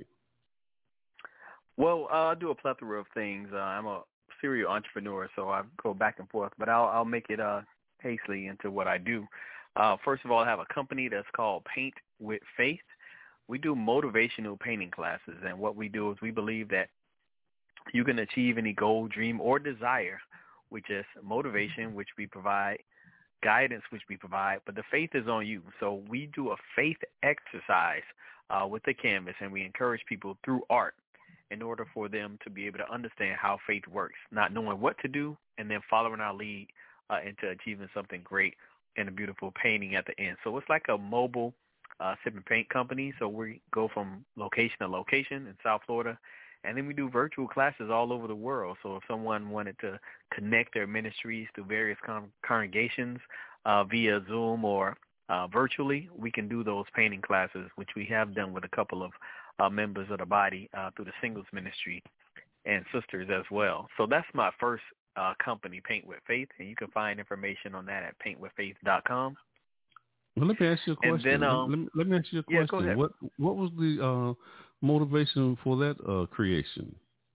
[SPEAKER 9] Well, uh, I do a plethora of things. Uh, I'm a serial entrepreneur, so I go back and forth, but I'll, I'll make it uh, hastily into what I do. Uh, first of all, I have a company that's called Paint with Faith. We do motivational painting classes, and what we do is we believe that you can achieve any goal, dream, or desire with just motivation, which we provide, guidance, which we provide, but the faith is on you. So we do a faith exercise uh, with the canvas, and we encourage people through art in order for them to be able to understand how faith works, not knowing what to do, and then following our lead uh, into achieving something great and a beautiful painting at the end. So it's like a mobile uh, sip and paint company. So we go from location to location in South Florida, and then we do virtual classes all over the world. So if someone wanted to connect their ministries to various con- congregations uh, via Zoom or uh, virtually, we can do those painting classes, which we have done with a couple of uh, members of the body uh, through the singles ministry and sisters as well. So that's my first uh, company, Paint with Faith, and you can find information on that at paint with faith dot com.
[SPEAKER 2] Well, let me ask you a question.
[SPEAKER 9] Then, um,
[SPEAKER 2] let, me, let me ask you a
[SPEAKER 9] yeah,
[SPEAKER 2] question.
[SPEAKER 9] go ahead.
[SPEAKER 2] What what was the uh, motivation for that uh, creation?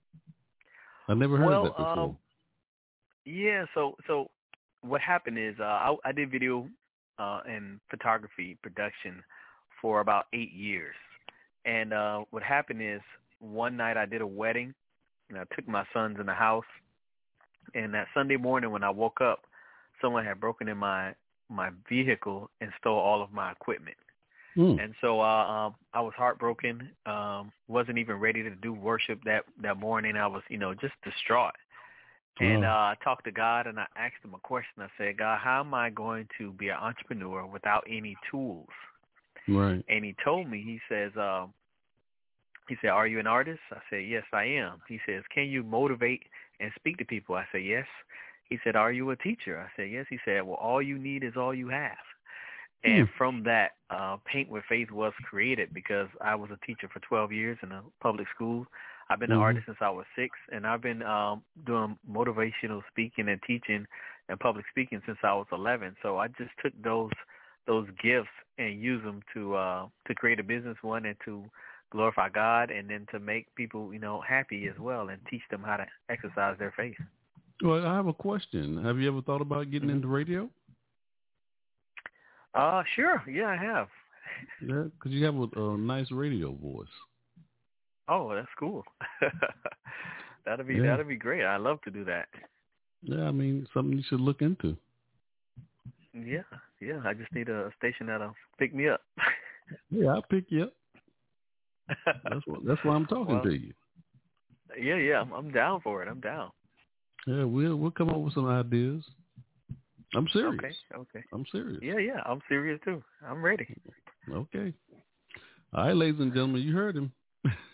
[SPEAKER 2] I never heard
[SPEAKER 9] well,
[SPEAKER 2] of that before.
[SPEAKER 9] Um, yeah, so so what happened is uh, I, I did video uh, and photography production for about eight years. And uh, what happened is one night I did a wedding, and I took my sons in the house. And that Sunday morning when I woke up, someone had broken in my, my vehicle and stole all of my equipment. Mm. And so uh, um, I was heartbroken, um, wasn't even ready to do worship that, that morning. I was, you know, just distraught. And uh, I talked to God, and I asked him a question. I said, God, how am I going to be an entrepreneur without any tools?
[SPEAKER 2] Right.
[SPEAKER 9] And he told me, he says, um, he said, are you an artist? I said, yes, I am. He says, can you motivate and speak to people? I said, yes. He said, are you a teacher? I said, yes. He said, well, all you need is all you have. And hmm. from that, uh, Paint with Faith was created because I was a teacher for twelve years in a public school. I've been mm-hmm. an artist since I was six, and I've been um, doing motivational speaking and teaching and public speaking since I was eleven. So I just took those those gifts and used them to uh, to create a business, one, and to glorify God, and then to make people, you know, happy as well, and teach them how to exercise their faith.
[SPEAKER 2] Well, I have a question. Have you ever thought about getting mm-hmm. into radio?
[SPEAKER 9] Uh, sure. Yeah, I have.
[SPEAKER 2] Yeah, because you have a, a nice radio voice.
[SPEAKER 9] Oh, that's cool. that'll be
[SPEAKER 2] yeah.
[SPEAKER 9] that'll be great. I love to do that.
[SPEAKER 2] Yeah, I mean, something you should look into.
[SPEAKER 9] Yeah, yeah. I just need a station that'll pick me up.
[SPEAKER 2] Yeah, I'll pick you up. That's what. That's why I'm talking well, to you.
[SPEAKER 9] Yeah, yeah. I'm, I'm down for it. I'm down.
[SPEAKER 2] Yeah, we'll we'll come up with some ideas. I'm serious.
[SPEAKER 9] Okay, okay.
[SPEAKER 2] I'm serious.
[SPEAKER 9] Yeah, yeah. I'm serious too. I'm ready.
[SPEAKER 2] Okay. All right, ladies and gentlemen, you heard him.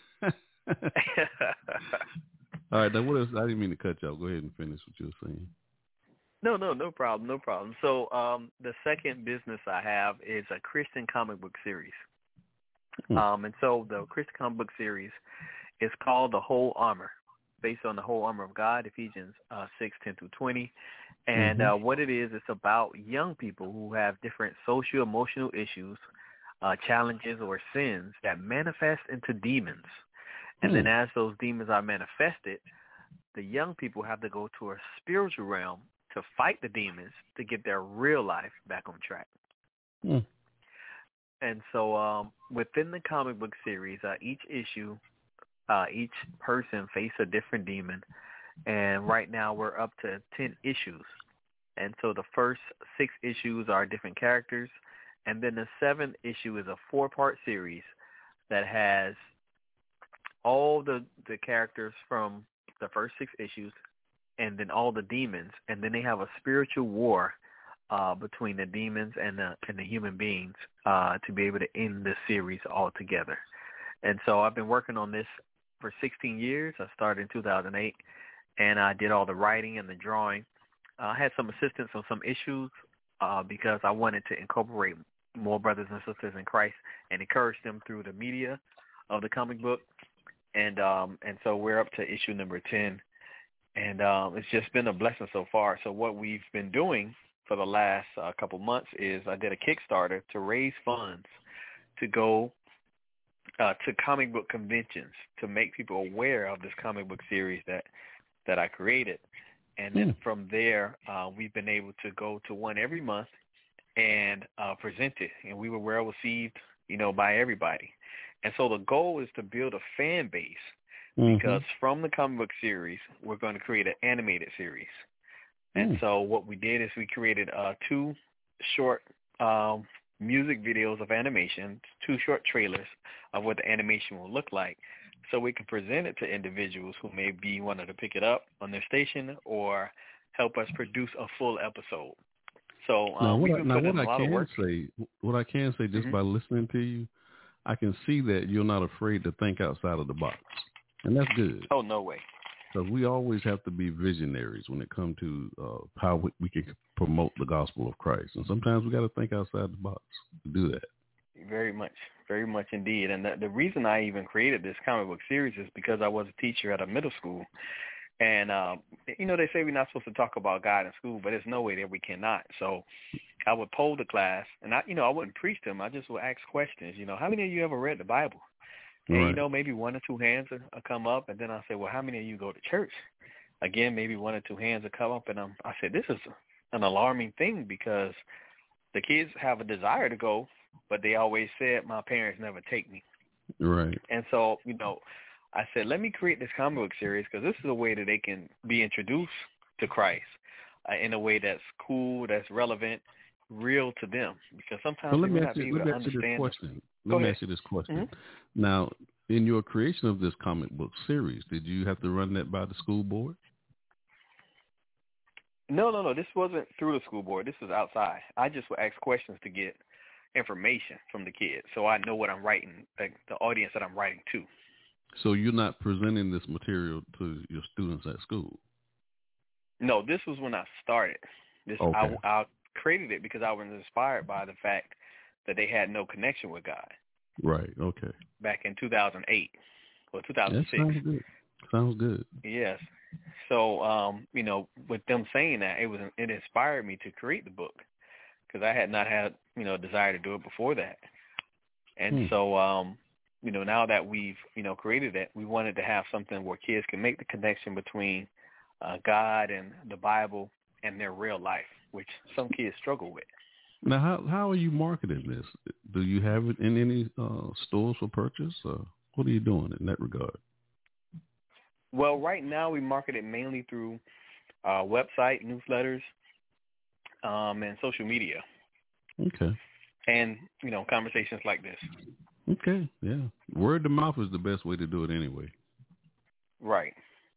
[SPEAKER 2] All right, now what else? I didn't mean to cut you off. Go ahead and finish what you were saying.
[SPEAKER 9] No, no, no problem, no problem. So um, the second business I have is a Christian comic book series. Hmm. Um, and so the Christian comic book series is called The Whole Armor, based on the whole armor of God, Ephesians uh, six, ten through twenty. And mm-hmm. uh, what it is, it's about young people who have different social, emotional issues, uh, challenges, or sins that manifest into demons. And mm. then as those demons are manifested, the young people have to go to a spiritual realm to fight the demons to get their real life back on track. Mm. And so um, within the comic book series, uh, each issue, uh, each person face a different demon. And right now we're up to ten issues. And so the first six issues are different characters. And then the seventh issue is a four-part series that has all the, the characters from the first six issues and then all the demons. And then they have a spiritual war uh, between the demons and the, and the human beings uh, to be able to end the series altogether. And so I've been working on this for sixteen years. I started in two thousand eight. And I did all the writing and the drawing. Uh, I had some assistance on some issues uh, because I wanted to incorporate more brothers and sisters in Christ and encourage them through the media of the comic book. And um, and so we're up to issue number ten. And um, it's just been a blessing so far. So what we've been doing for the last uh, couple months is I did a Kickstarter to raise funds to go uh, to comic book conventions to make people aware of this comic book series that, that I created. And then mm. from there, uh, we've been able to go to one every month and uh, present it. And we were well received, you know, by everybody. And so the goal is to build a fan base mm-hmm. because from the comic book series, we're going to create an animated series. And mm. so what we did is we created uh, two short um, music videos of animation, two short trailers of what the animation will look like, so we can present it to individuals who may be wanting to pick it up on their station or help us produce a full episode. So um,
[SPEAKER 2] now,
[SPEAKER 9] we've
[SPEAKER 2] what,
[SPEAKER 9] been
[SPEAKER 2] now
[SPEAKER 9] putting
[SPEAKER 2] what
[SPEAKER 9] in a
[SPEAKER 2] I
[SPEAKER 9] lot of
[SPEAKER 2] can
[SPEAKER 9] work.
[SPEAKER 2] say, what I can say just mm-hmm. by listening to you, I can see that you're not afraid to think outside of the box, and that's good.
[SPEAKER 9] Oh, no way.
[SPEAKER 2] Because we always have to be visionaries when it comes to uh, how we, we can promote the gospel of Christ. And sometimes we got to think outside the box to do that.
[SPEAKER 9] Very much, very much indeed. And the, the reason I even created this comic book series is because I was a teacher at a middle school. And, um, you know, they say we're not supposed to talk about God in school, but there's no way that we cannot. So I would poll the class, and, I, you know, I wouldn't preach them. I just would ask questions. You know, how many of you ever read the Bible? And, right. you know, maybe one or two hands will, will come up, and then I'll say, well, how many of you go to church? Again, maybe one or two hands will come up, and um, I said, this is an alarming thing because the kids have a desire to go, but they always said, my parents never take me.
[SPEAKER 2] Right.
[SPEAKER 9] And so, you know, I said, let me create this comic book series because this is a way that they can be introduced to Christ uh, in a way that's cool, that's relevant, real to them. Because sometimes
[SPEAKER 2] well,
[SPEAKER 9] they may
[SPEAKER 2] me
[SPEAKER 9] not
[SPEAKER 2] you,
[SPEAKER 9] be able to understand.
[SPEAKER 2] This question.
[SPEAKER 9] Go
[SPEAKER 2] let me
[SPEAKER 9] ahead.
[SPEAKER 2] ask you this question.
[SPEAKER 9] Mm-hmm.
[SPEAKER 2] Now, in your creation of this comic book series, did you have to run that by the school board?
[SPEAKER 9] No, no, no. This wasn't through the school board. This was outside. I just would ask questions to get information from the kids so I know what I'm writing, like the audience that I'm writing to.
[SPEAKER 2] So you're not presenting this material to your students at school?
[SPEAKER 9] No, this was when I started. This
[SPEAKER 2] okay.
[SPEAKER 9] I, I created it because I was inspired by the fact that they had no connection with God.
[SPEAKER 2] Right, okay.
[SPEAKER 9] Back in two thousand eight or two thousand six.
[SPEAKER 2] That sounds good. Sounds good.
[SPEAKER 9] Yes. So, um, you know, with them saying that, it was it inspired me to create the book because I had not had, you know, a desire to do it before that. And hmm. so, um, you know, now that we've, you know, created it, we wanted to have something where kids can make the connection between uh, God and the Bible and their real life, which some kids struggle with.
[SPEAKER 2] Now, how how are you marketing this? Do you have it in any uh, stores for purchase? Or what are you doing in that regard?
[SPEAKER 9] Well, right now we market it mainly through our website, newsletters, um, and social media.
[SPEAKER 2] Okay.
[SPEAKER 9] And, you know, conversations like this.
[SPEAKER 2] Okay, yeah. Word of mouth is the best way to do it anyway.
[SPEAKER 9] Right.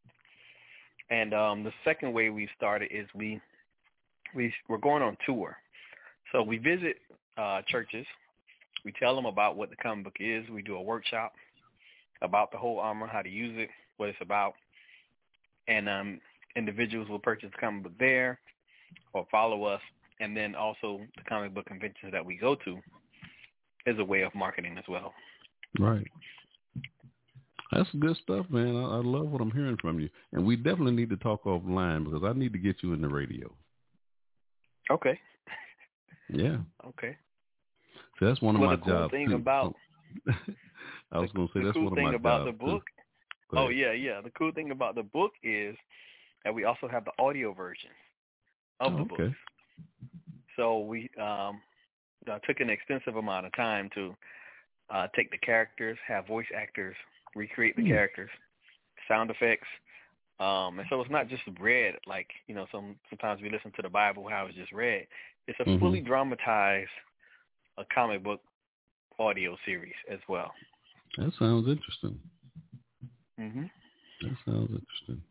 [SPEAKER 9] And um, the second way we started is we, we, we're going on tour. So we visit uh, churches. We tell them about what the comic book is. We do a workshop about the whole armor, how to use it, what it's about. And um, individuals will purchase the comic book there or follow us. And then also the comic book conventions that we go to is a way of marketing as well.
[SPEAKER 2] Right. That's good stuff, man. I, I love what I'm hearing from you. And we definitely need to talk offline because I need to get you in the radio.
[SPEAKER 9] Okay.
[SPEAKER 2] Yeah.
[SPEAKER 9] Okay.
[SPEAKER 2] So that's one of
[SPEAKER 9] well,
[SPEAKER 2] my
[SPEAKER 9] the cool
[SPEAKER 2] jobs
[SPEAKER 9] thing
[SPEAKER 2] too.
[SPEAKER 9] About,
[SPEAKER 2] I was going to say
[SPEAKER 9] the
[SPEAKER 2] that's
[SPEAKER 9] cool
[SPEAKER 2] one of
[SPEAKER 9] thing
[SPEAKER 2] my
[SPEAKER 9] about
[SPEAKER 2] jobs
[SPEAKER 9] the book. Oh yeah, yeah. The cool thing about the book is that we also have the audio version of
[SPEAKER 2] oh,
[SPEAKER 9] the
[SPEAKER 2] okay.
[SPEAKER 9] book. So we um, uh, took an extensive amount of time to uh, take the characters, have voice actors recreate the mm. characters, sound effects. Um, and so it's not just read like, you know, some sometimes we listen to the Bible how it's just read. It's a mm-hmm. fully dramatized a comic book audio series as well.
[SPEAKER 2] That sounds interesting.
[SPEAKER 9] Mm-hmm.
[SPEAKER 2] That sounds interesting.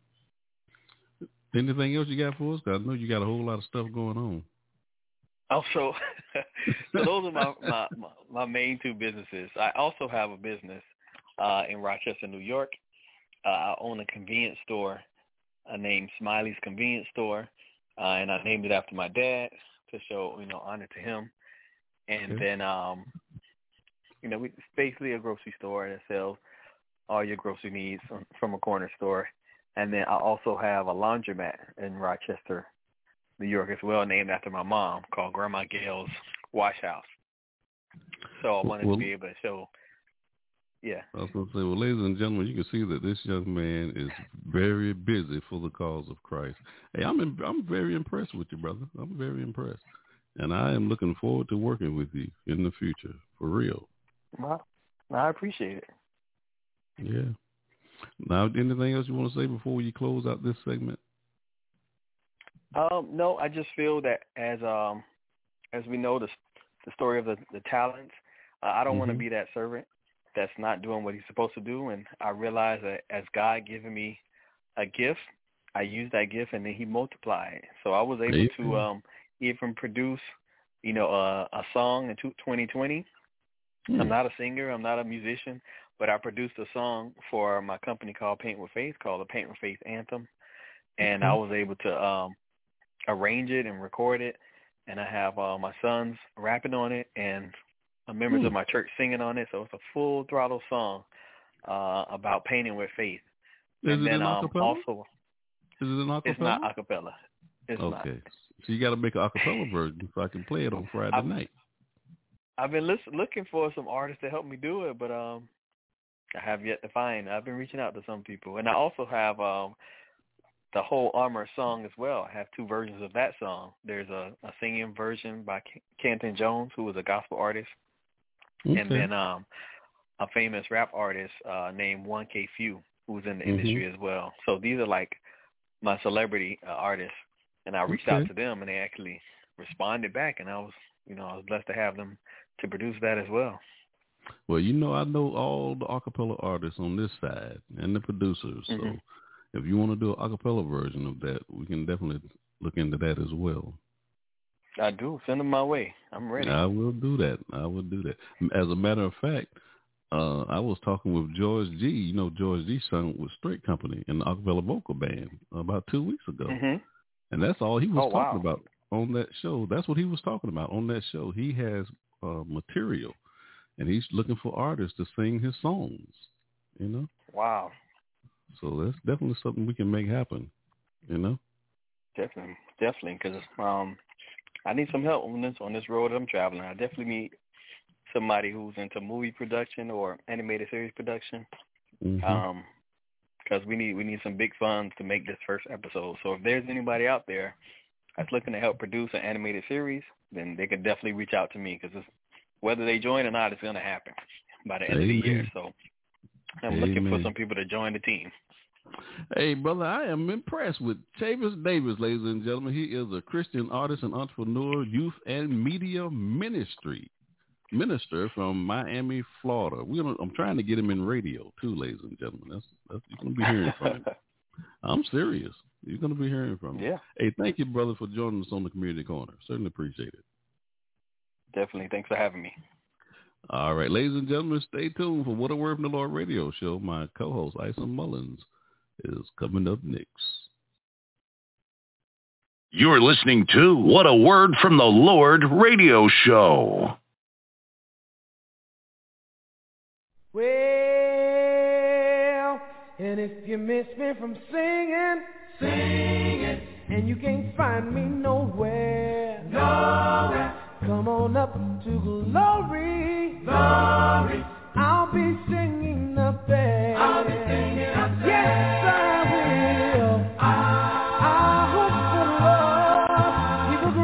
[SPEAKER 2] Anything else you got for us? 'Cause I know you got a whole lot of stuff going on.
[SPEAKER 9] Also, so those are my, my, my, my main two businesses. I also have a business uh, in Rochester, New York. Uh, I own a convenience store uh, named Smiley's Convenience Store, uh, and I named it after my dad to show, you know, honor to him. And okay. then, um, you know, it's basically a grocery store that sells all your grocery needs from, from a corner store. And then I also have a laundromat in Rochester New York as well, named after my mom, called Grandma Gail's Wash House. So I wanted
[SPEAKER 2] well,
[SPEAKER 9] to be able to show, yeah.
[SPEAKER 2] I was going to say, well, ladies and gentlemen, you can see that this young man is very busy for the cause of Christ. Hey, I'm in, I'm very impressed with you, brother. I'm very impressed. And I am looking forward to working with you in the future, for real.
[SPEAKER 9] Well, I appreciate it.
[SPEAKER 2] Yeah. Now, anything else you want to say before you close out this segment?
[SPEAKER 9] Um, no, I just feel that as um, as we know the the story of the, the talents, uh, I don't mm-hmm. want to be that servant that's not doing what he's supposed to do. And I realize that as God giving me a gift, I use that gift and then he multiplied it. So I was able Amen. to um, even produce, you know, a, a song in twenty twenty. Mm. I'm not a singer. I'm not a musician, but I produced a song for my company called Paint with Faith, called the Paint with Faith Anthem. And mm-hmm. I was able to um, arrange it and record it. And I have uh, my sons rapping on it and members mm. of my church singing on it. So it's a full throttle song uh, about painting with faith.
[SPEAKER 2] Is
[SPEAKER 9] and
[SPEAKER 2] it
[SPEAKER 9] then
[SPEAKER 2] an
[SPEAKER 9] um,
[SPEAKER 2] acapella?
[SPEAKER 9] also,
[SPEAKER 2] Is it an acapella?
[SPEAKER 9] It's not acapella. It's
[SPEAKER 2] okay.
[SPEAKER 9] not.
[SPEAKER 2] So you got to make an acapella version so I can play it on Friday
[SPEAKER 9] I've,
[SPEAKER 2] night.
[SPEAKER 9] I've been listen, looking for some artists to help me do it, but um, I have yet to find. I've been reaching out to some people. And I also have um, the whole Armor song as well. I have two versions of that song. There's a, a singing version by Canton Jones, who was a gospel artist. Okay. And then um, a famous rap artist uh, named one K Few, who's in the mm-hmm. industry as well. So these are like my celebrity uh, artists. And I reached okay. out to them, and they actually responded back. And I was, you know, I was blessed to have them to produce that as well.
[SPEAKER 2] Well, you know, I know all the acapella artists on this side and the producers. Mm-hmm. So if you want to do an acapella version of that, we can definitely look into that as well.
[SPEAKER 9] I do. Send them my way. I'm ready.
[SPEAKER 2] I will do that. I will do that. As a matter of fact, uh, I was talking with George G. You know, George G. sung with Straight Company in the acapella vocal band about two weeks ago.
[SPEAKER 9] Mm-hmm.
[SPEAKER 2] And that's all he was
[SPEAKER 9] oh,
[SPEAKER 2] talking
[SPEAKER 9] wow.
[SPEAKER 2] about on that show. That's what he was talking about on that show. He has uh, material, and he's looking for artists to sing his songs, you know?
[SPEAKER 9] Wow.
[SPEAKER 2] So that's definitely something we can make happen, you know?
[SPEAKER 9] Definitely, definitely, because um, I need some help on this on this road that I'm traveling. I definitely need somebody who's into movie production or animated series production, mm-hmm. um, because we need we need some big funds to make this first episode. So if there's anybody out there that's looking to help produce an animated series, then they can definitely reach out to me, because whether they join or not, it's going to happen by the end
[SPEAKER 2] Amen.
[SPEAKER 9] of the year. So I'm
[SPEAKER 2] Amen.
[SPEAKER 9] looking for some people to join the team.
[SPEAKER 2] Hey, brother, I am impressed with Chavis Davis, ladies and gentlemen. He is a Christian artist and entrepreneur, youth and media ministry minister from Miami, Florida. We're gonna, I'm trying to get him in radio too, ladies and gentlemen. That's, that's you're gonna be hearing from him. I'm serious. You're gonna be hearing from him.
[SPEAKER 9] Yeah.
[SPEAKER 2] Hey, thank you, brother, for joining us on the Community Corner. Certainly appreciate it.
[SPEAKER 9] Definitely. Thanks for having me.
[SPEAKER 2] All right, ladies and gentlemen, stay tuned for What a Word from the Lord radio show. My co-host, Ison Mullins, is coming up next.
[SPEAKER 3] You're listening to What a Word from the Lord radio show.
[SPEAKER 10] Well, and if you miss me from singing, singing, and you can't find me nowhere, nowhere, come on up to glory, glory. I'll be singing up there. I'll be singing up there. Yes, I will. I, I hope the Lord He will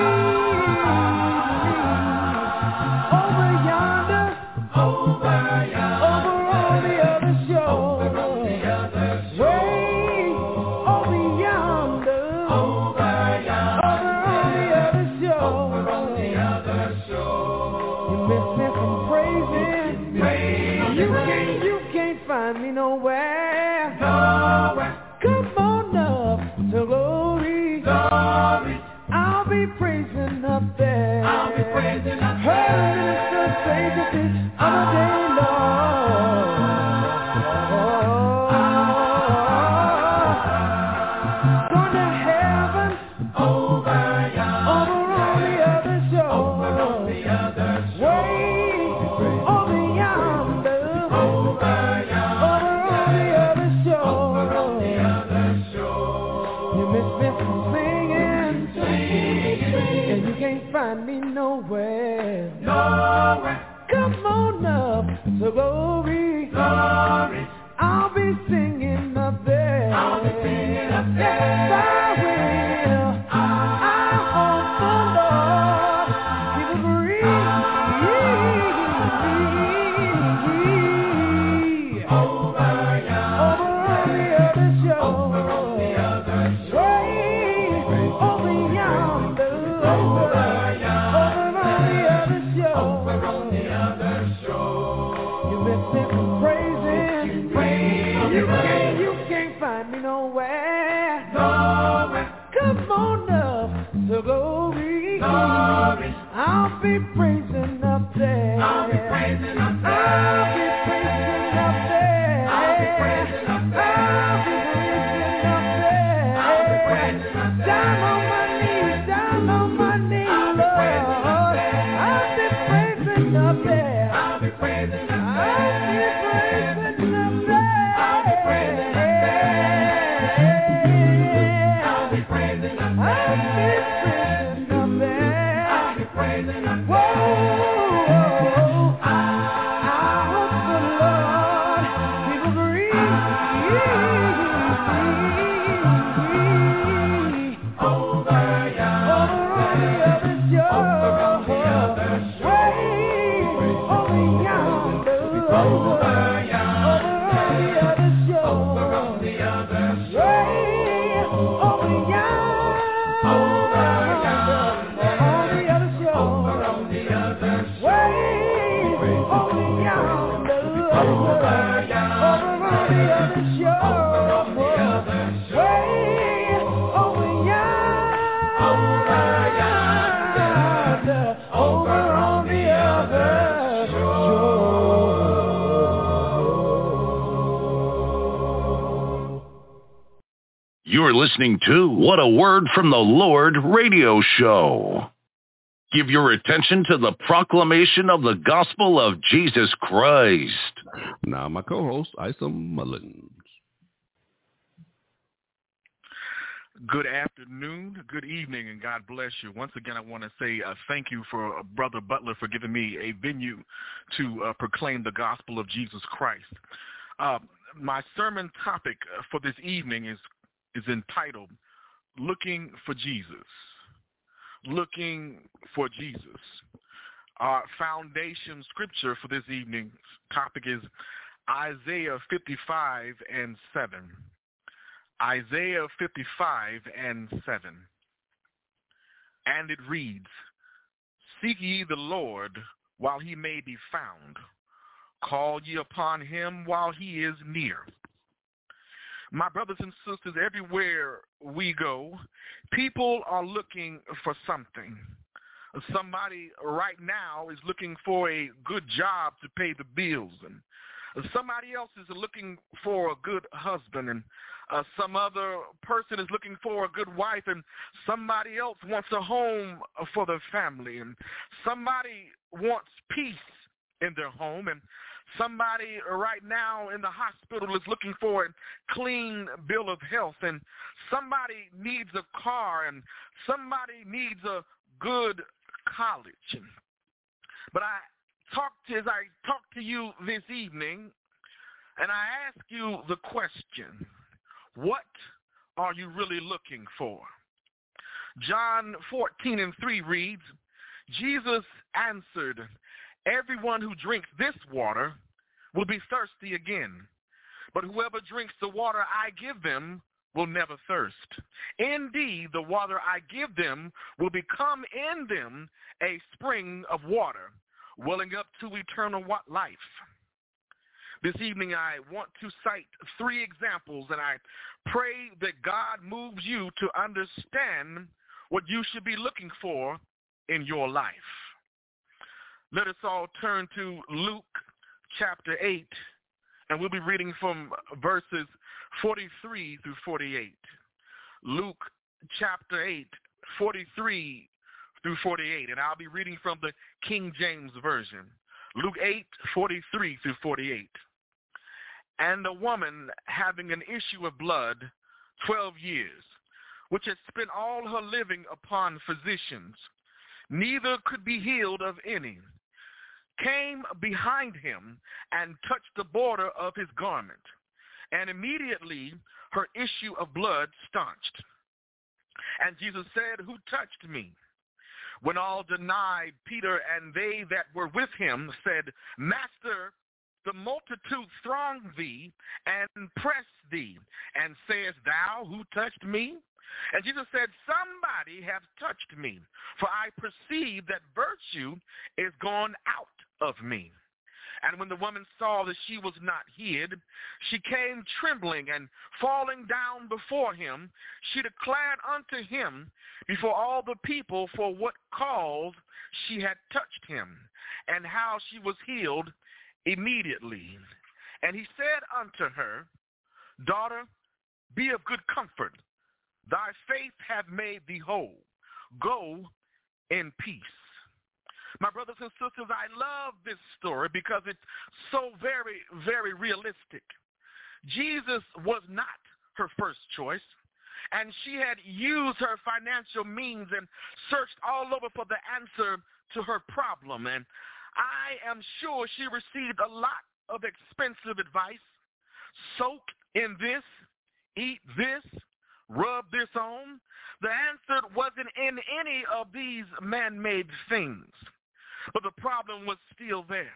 [SPEAKER 10] breathe over yonder, over yonder, over on the other shore, over on the other shore, way over yonder, over yonder, over on the other shore, over on the other shore. You miss me from praising. You can't, you can't find me nowhere. Nowhere. Come on up to glory. Glory. I'll be praising up there. I'll be praising up there. Heard the Savior this other day, Lord. Going to heaven. Over yonder. Over on the other shore. Over on the other shore. Way over yonder. Over yonder. Over on the other shore. Over on the other shore. You miss me from singing. on up to glory.
[SPEAKER 4] Glory.
[SPEAKER 10] I'll be singing up there.
[SPEAKER 4] I'll be singing up there.
[SPEAKER 10] Yes, I will. I hope the Lord He will breathe
[SPEAKER 4] over yonder,
[SPEAKER 10] over on the other shore,
[SPEAKER 4] over on the other shore,
[SPEAKER 10] over yonder,
[SPEAKER 4] over on the other shore,
[SPEAKER 10] over on the other shore.
[SPEAKER 4] over on the other shore.
[SPEAKER 10] You've been sent for praising.
[SPEAKER 4] Praise
[SPEAKER 10] You
[SPEAKER 4] you,
[SPEAKER 10] can't, you can't find me nowhere.
[SPEAKER 4] nowhere.
[SPEAKER 10] Come on up to glory.
[SPEAKER 4] Glory.
[SPEAKER 10] I'll be praising up there.
[SPEAKER 4] I'll be praising up there.
[SPEAKER 10] I'll be praising up there.
[SPEAKER 4] I'll be praising up there.
[SPEAKER 10] I'll be praising up there.
[SPEAKER 4] I'll be praising up there.
[SPEAKER 10] Down on my knees, down on my knees,
[SPEAKER 4] I'll be praising up
[SPEAKER 10] Lord.
[SPEAKER 4] there.
[SPEAKER 10] I'll be praising up there.
[SPEAKER 4] I'll be praising up
[SPEAKER 10] I'll
[SPEAKER 4] there.
[SPEAKER 10] be praising up there.
[SPEAKER 4] I'll be praising up there. I'll be praising up there.
[SPEAKER 10] I'll be praising up there.
[SPEAKER 4] I'll be praising up
[SPEAKER 10] Whoa,
[SPEAKER 4] there.
[SPEAKER 10] I hope the Lord He will breathe
[SPEAKER 4] Over yonder,
[SPEAKER 10] over on the other shore, way over yonder,
[SPEAKER 4] over yonder,
[SPEAKER 10] over on the other shore,
[SPEAKER 4] over on the other shore,
[SPEAKER 10] way over yonder,
[SPEAKER 4] over yonder,
[SPEAKER 10] on the other shore.
[SPEAKER 4] over on the other shore,
[SPEAKER 10] Way over yonder,
[SPEAKER 4] over
[SPEAKER 10] over
[SPEAKER 4] yonder,
[SPEAKER 10] on the other shore.
[SPEAKER 4] over on the other shore,
[SPEAKER 10] Way over yonder, over on the other shore.
[SPEAKER 3] You're listening to What a Word from the Lord radio show. Give your attention to the proclamation of the gospel of Jesus Christ.
[SPEAKER 2] Now my co-host, Isa Mullins.
[SPEAKER 11] Good afternoon, good evening, and God bless you. Once again, I want to say uh, thank you for uh, Brother Butler for giving me a venue to uh, proclaim the gospel of Jesus Christ. Uh, my sermon topic for this evening is, is entitled, Looking for Jesus. Looking for Jesus. Our foundation scripture for this evening's topic is Isaiah fifty-five and seven. Isaiah fifty-five and seven. And it reads, Seek ye the Lord while he may be found. Call ye upon him while he is near. My brothers and sisters, everywhere we go, people are looking for something. Somebody right now is looking for a good job to pay the bills, and somebody else is looking for a good husband, and uh, some other person is looking for a good wife, and somebody else wants a home for their family, and somebody wants peace in their home, and somebody right now in the hospital is looking for a clean bill of health, and somebody needs a car, and somebody needs a good college. But I talk to, as I talk to you this evening, and I ask you the question, what are you really looking for? John fourteen and three reads, Jesus answered, everyone who drinks this water will be thirsty again, but whoever drinks the water I give them will never thirst. Indeed, the water I give them will become in them a spring of water, welling up to eternal life. This evening I want to cite three examples, and I pray that God moves you to understand what you should be looking for in your life. Let us all turn to Luke chapter eight, and we'll be reading from verses forty-three through forty-eight. Luke chapter eight, forty-three through forty-eight, and I'll be reading from the King James Version. Luke eight, forty-three through forty-eight. And a woman having an issue of blood twelve years, which had spent all her living upon physicians, neither could be healed of any, came behind him and touched the border of his garment, and immediately her issue of blood staunched. And Jesus said, who touched me? When all denied, Peter and they that were with him said, Master, the multitude throng thee and press thee, and sayest thou, who touched me? And Jesus said, somebody hath touched me, for I perceive that virtue is gone out of me. And when the woman saw that she was not hid, she came trembling, and falling down before him, she declared unto him before all the people for what cause she had touched him, and how she was healed immediately. And he said unto her, Daughter, be of good comfort. Thy faith hath made thee whole. Go in peace. My brothers and sisters, I love this story because it's so very, very realistic. Jesus was not her first choice, and she had used her financial means and searched all over for the answer to her problem. And I am sure she received a lot of expensive advice. Soak in this, eat this, rub this on. The answer wasn't in any of these man-made things, but the problem was still there.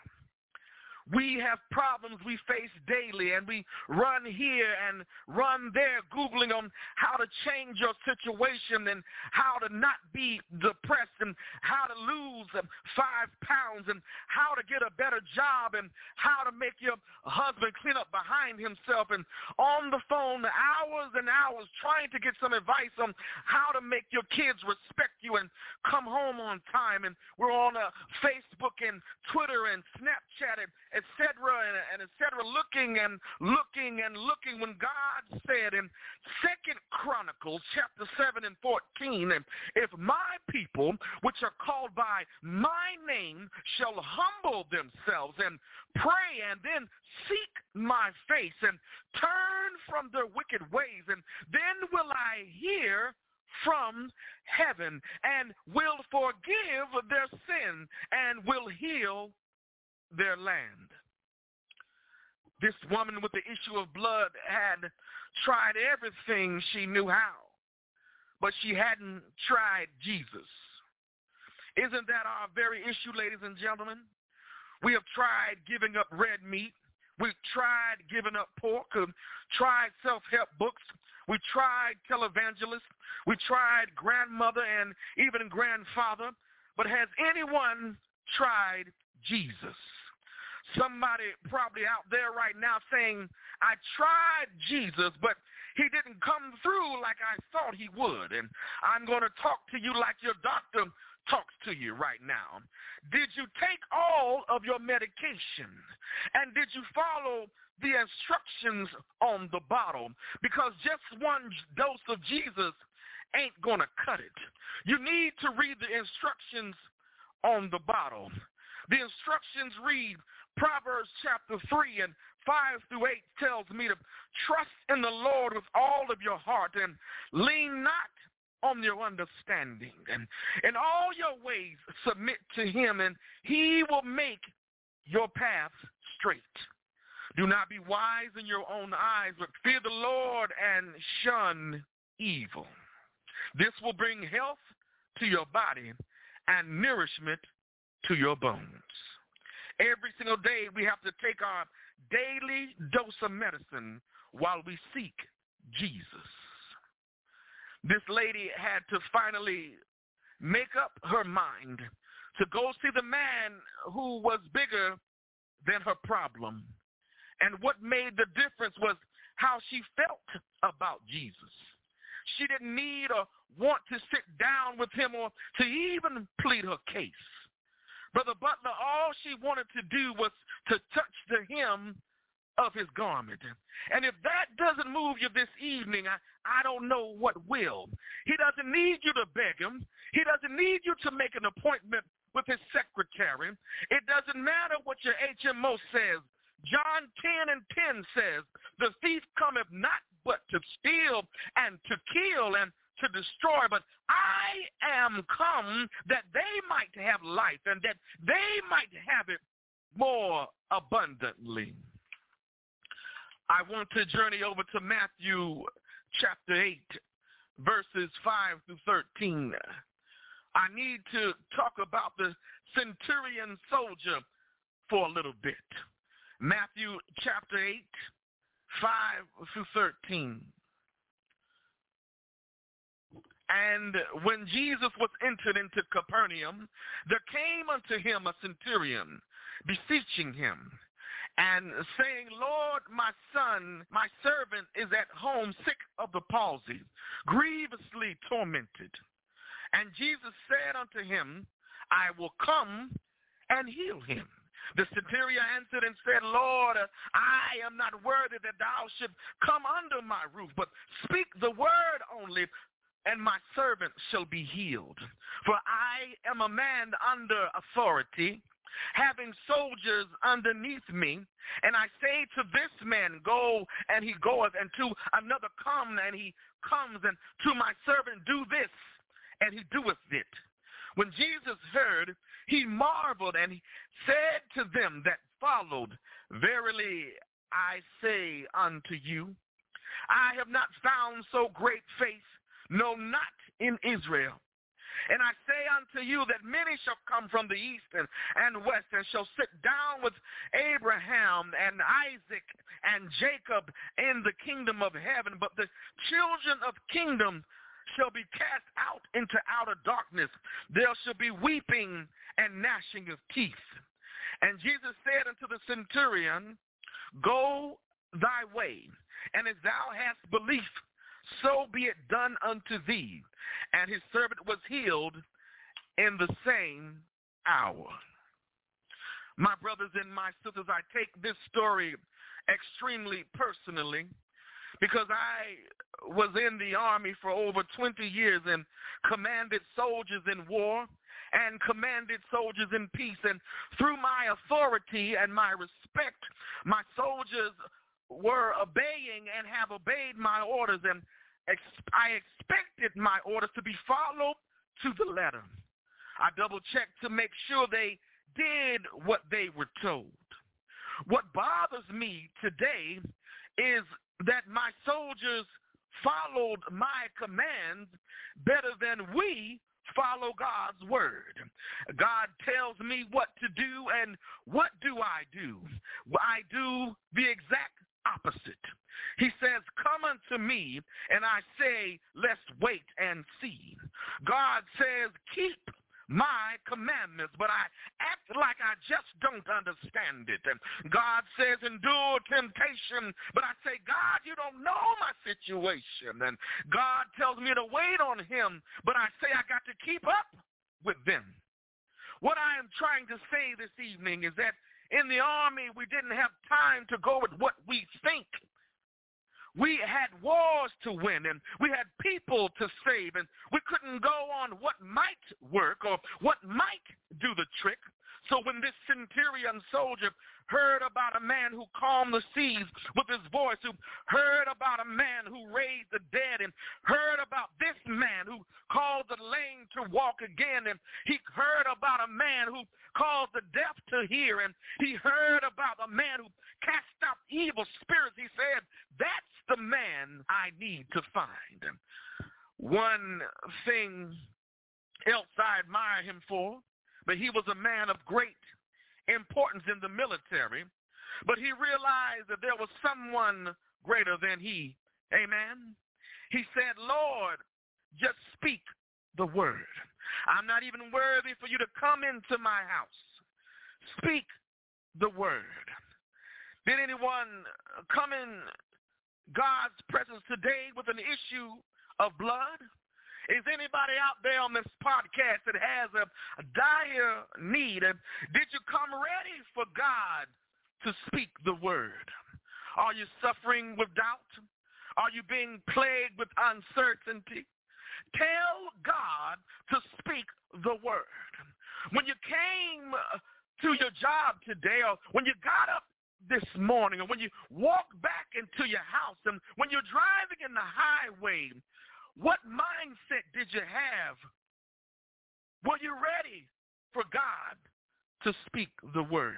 [SPEAKER 11] We have problems we face daily, and we run here and run there, Googling on how to change your situation and how to not be depressed and how to lose five pounds and how to get a better job and how to make your husband clean up behind himself, and on the phone hours and hours trying to get some advice on how to make your kids respect you and come home on time. And we're on a Facebook and Twitter and Snapchat and et cetera, and, and et cetera, looking and looking and looking, when God said in Second Chronicles chapter seven and fourteen, if my people, which are called by my name, shall humble themselves and pray and then seek my face and turn from their wicked ways, and then will I hear from heaven and will forgive their sin and will heal their land. This woman with the issue of blood had tried everything she knew how, but she hadn't tried Jesus. Isn't that our very issue, ladies and gentlemen? We have tried giving up red meat. We've tried giving up pork. We've tried self-help books. We tried televangelists. We tried grandmother and even grandfather. But has anyone tried Jesus? Somebody probably out there right now saying, I tried Jesus, but he didn't come through like I thought he would. And I'm going to talk to you like your doctor talks to you right now. Did you take all of your medication? And did you follow the instructions on the bottle? Because just one dose of Jesus ain't going to cut it. You need to read the instructions on the bottle. The instructions read, Proverbs chapter three and five through eight tells me to trust in the Lord with all of your heart and lean not on your understanding. And in all your ways submit to him, and he will make your path straight. Do not be wise in your own eyes, but fear the Lord and shun evil. This will bring health to your body and nourishment to your bones. Every single day we have to take our daily dose of medicine while we seek Jesus. This lady had to finally make up her mind to go see the man who was bigger than her problem. And what made the difference was how she felt about Jesus. She didn't need or want to sit down with him or to even plead her case. Brother Butler, all she wanted to do was to touch the hem of his garment. And if that doesn't move you this evening, I, I don't know what will. He doesn't need you to beg him. He doesn't need you to make an appointment with his secretary. It doesn't matter what your H M O says. John ten and ten says, the thief cometh not but to steal and to kill and to destroy, but I am come that they might have life and that they might have it more abundantly. I want to journey over to Matthew chapter eight, verses five through thirteen. I need to talk about the centurion soldier for a little bit. Matthew chapter eight, five through thirteen. And when Jesus was entered into Capernaum, there came unto him a centurion, beseeching him, and saying, Lord, my son, my servant is at home sick of the palsy, grievously tormented. And Jesus said unto him, I will come and heal him. The centurion answered and said, Lord, I am not worthy that thou should come under my roof, but speak the word only, and my servant shall be healed. For I am a man under authority, having soldiers underneath me, and I say to this man, go, and he goeth, and to another, come, and he comes, and to my servant, do this, and he doeth it. When Jesus heard, he marveled, and he said to them that followed, verily I say unto you, I have not found so great faith, no, not in Israel. And I say unto you that many shall come from the east and, and west, and shall sit down with Abraham and Isaac and Jacob in the kingdom of heaven. But the children of kingdom shall be cast out into outer darkness. There shall be weeping and gnashing of teeth. And Jesus said unto the centurion, go thy way, and as thou hast belief, so be it done unto thee. And his servant was healed in the same hour. My brothers and my sisters, I take this story extremely personally because I was in the army for over twenty years and commanded soldiers in war and commanded soldiers in peace. And through my authority and my respect, my soldiers were obeying and have obeyed my orders, and ex- I expected my orders to be followed to the letter. I double-checked to make sure they did what they were told. What bothers me today is that my soldiers followed my commands better than we follow God's word. God tells me what to do, and what do I do? I do the exact opposite. He says, come unto me, and I say, let's wait and see. God says, keep my commandments, but I act like I just don't understand it. And God says, endure temptation, but I say, God, you don't know my situation. And God tells me to wait on him, but I say I got to keep up with them. What I am trying to say this evening is that in the army, we didn't have time to go with what we think. We had wars to win, and we had people to save, and we couldn't go on what might work or what might do the trick. So when this centurion soldier heard about a man who calmed the seas with his voice, who heard about a man who raised the dead, and heard about this man who caused the lame to walk again, and he heard about a man who caused the deaf to hear, and he heard about a man who cast out evil spirits, he said, that's the man I need to find. One thing else I admire him for, but he was a man of great importance in the military, but he realized that there was someone greater than he. Amen. He said, Lord, just speak the word. I'm not even worthy for you to come into my house. Speak the word. Did anyone come in God's presence today with an issue of blood? Is anybody out there on this podcast that has a, a dire need? And did you come ready for God to speak the word? Are you suffering with doubt? Are you being plagued with uncertainty? Tell God to speak the word. When you came to your job today, or when you got up this morning, or when you walk back into your house, and when you're driving in the highway, What mindset did you have? Were you ready for God to speak the word?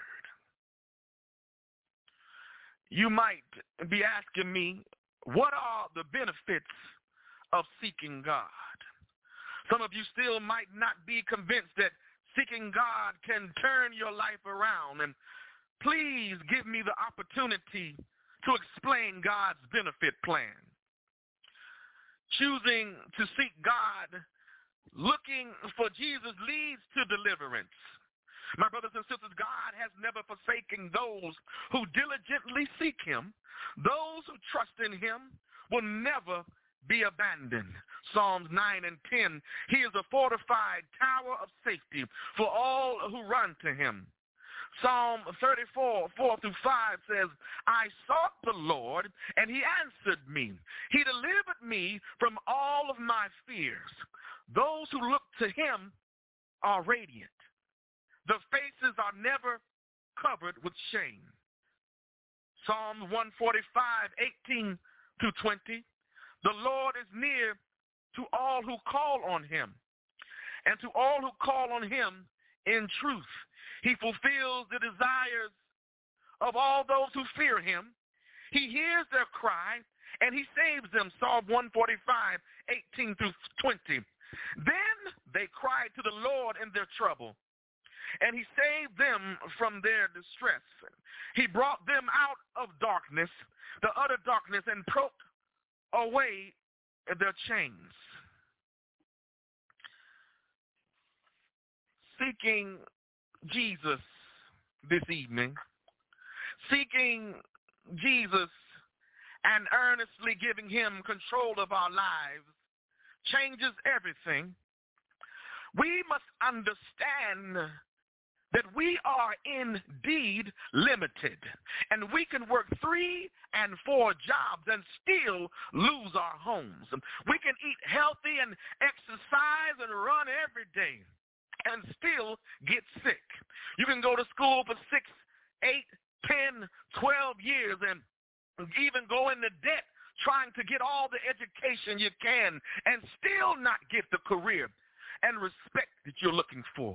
[SPEAKER 11] You might be asking me, what are the benefits of seeking God? Some of you still might not be convinced that seeking God can turn your life around. And please give me the opportunity to explain God's benefit plan. Choosing to seek God, looking for Jesus, leads to deliverance. My brothers and sisters, God has never forsaken those who diligently seek him. Those who trust in him will never be abandoned. Psalms nine and ten, he is a fortified tower of safety for all who run to him. Psalm thirty-four, four through five says, I sought the Lord, and he answered me. He delivered me from all of my fears. Those who look to him are radiant. The faces are never covered with shame. Psalm one forty-five, eighteen through twenty, the Lord is near to all who call on him, and to all who call on him in truth. He fulfills the desires of all those who fear him. He hears their cry, and he saves them. Psalm one forty-five, eighteen through twenty. Then they cried to the Lord in their trouble, and he saved them from their distress. He brought them out of darkness, the utter darkness, and broke away their chains. Seeking Jesus this evening, seeking Jesus and earnestly giving him control of our lives changes everything. We must understand that we are indeed limited, and we can work three and four jobs and still lose our homes. We can eat healthy and exercise and run every day and still get sick. You can go to school for six, eight, ten, twelve years and even go into debt trying to get all the education you can and still not get the career and respect that you're looking for.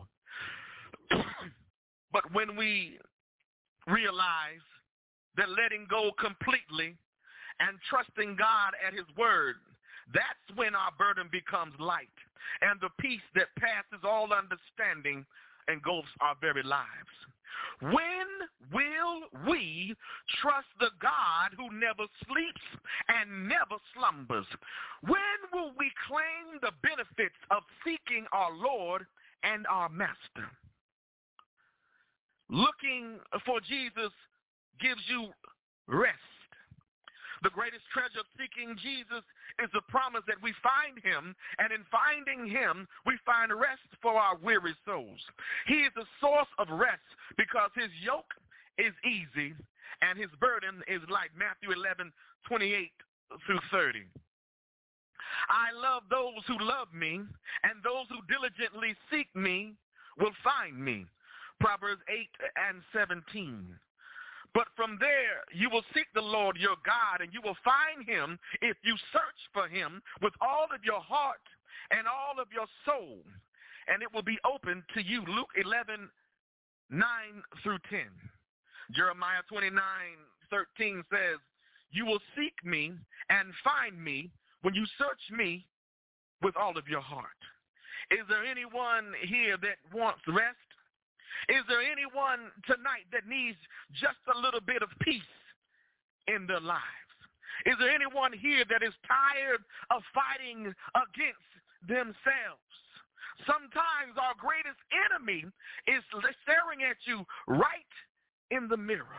[SPEAKER 11] But when we realize that letting go completely and trusting God at his word, that's when our burden becomes light, and the peace that passes all understanding engulfs our very lives. When will we trust the God who never sleeps and never slumbers? When will we claim the benefits of seeking our Lord and our Master? Looking for Jesus gives you rest. The greatest treasure of seeking Jesus is the promise that we find him, and in finding him, we find rest for our weary souls. He is the source of rest because his yoke is easy and his burden is light. Matthew eleven, twenty-eight through thirty. I love those who love me, and those who diligently seek me will find me. Proverbs eight and seventeen. But from there you will seek the Lord your God, and you will find him if you search for him with all of your heart and all of your soul, and it will be open to you. Luke eleven, nine through ten. Jeremiah twenty-nine, thirteen says, you will seek me and find me when you search me with all of your heart. Is there anyone here that wants rest? Is there anyone tonight that needs just a little bit of peace in their lives? Is there anyone here that is tired of fighting against themselves? Sometimes our greatest enemy is staring at you right in the mirror.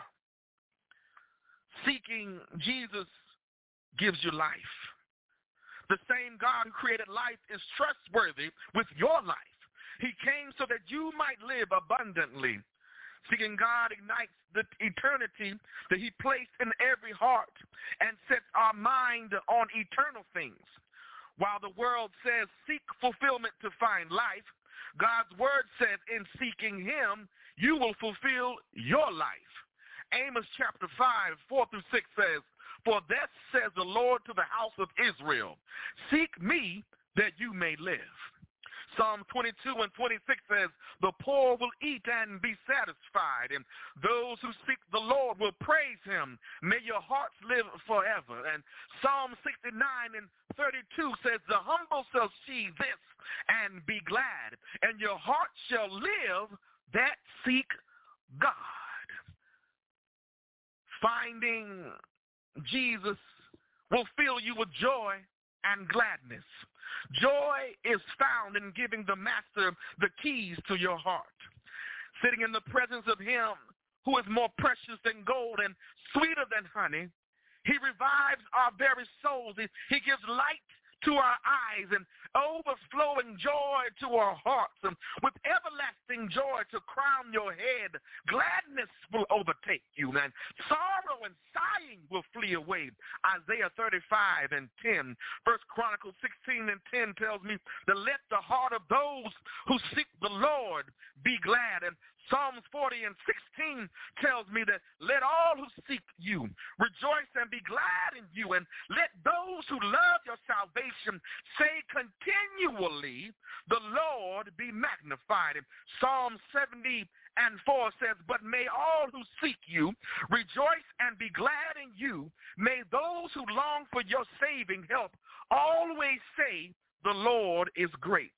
[SPEAKER 11] Seeking Jesus gives you life. The same God who created life is trustworthy with your life. He came so that you might live abundantly. Seeking God ignites the eternity that he placed in every heart and sets our mind on eternal things. While the world says seek fulfillment to find life, God's word says in seeking him, you will fulfill your life. Amos chapter five, four through six says, For thus says the Lord to the house of Israel, seek me that you may live. Psalm twenty-two and twenty-six says, the poor will eat and be satisfied, and those who seek the Lord will praise him. May your hearts live forever. And Psalm sixty-nine and thirty-two says, the humble shall see this and be glad, and your heart shall live that seek God. Finding Jesus will fill you with joy and gladness. Joy is found in giving the master the keys to your heart. Sitting in the presence of him who is more precious than gold and sweeter than honey, he revives our very souls. He, he gives light to our eyes and overflowing joy to our hearts, and with everlasting joy to crown your head. Gladness will overtake you, and sorrow and sighing will flee away. Isaiah thirty-five and ten. First Chronicles sixteen and ten tells me to let the heart of those who seek the Lord be glad. And Psalms forty and sixteen tells me that let all who seek you rejoice and be glad in you, and let those who love your salvation say continually, the Lord be magnified. And Psalm seventy and four says, but may all who seek you rejoice and be glad in you. May those who long for your saving help always say, the Lord is great.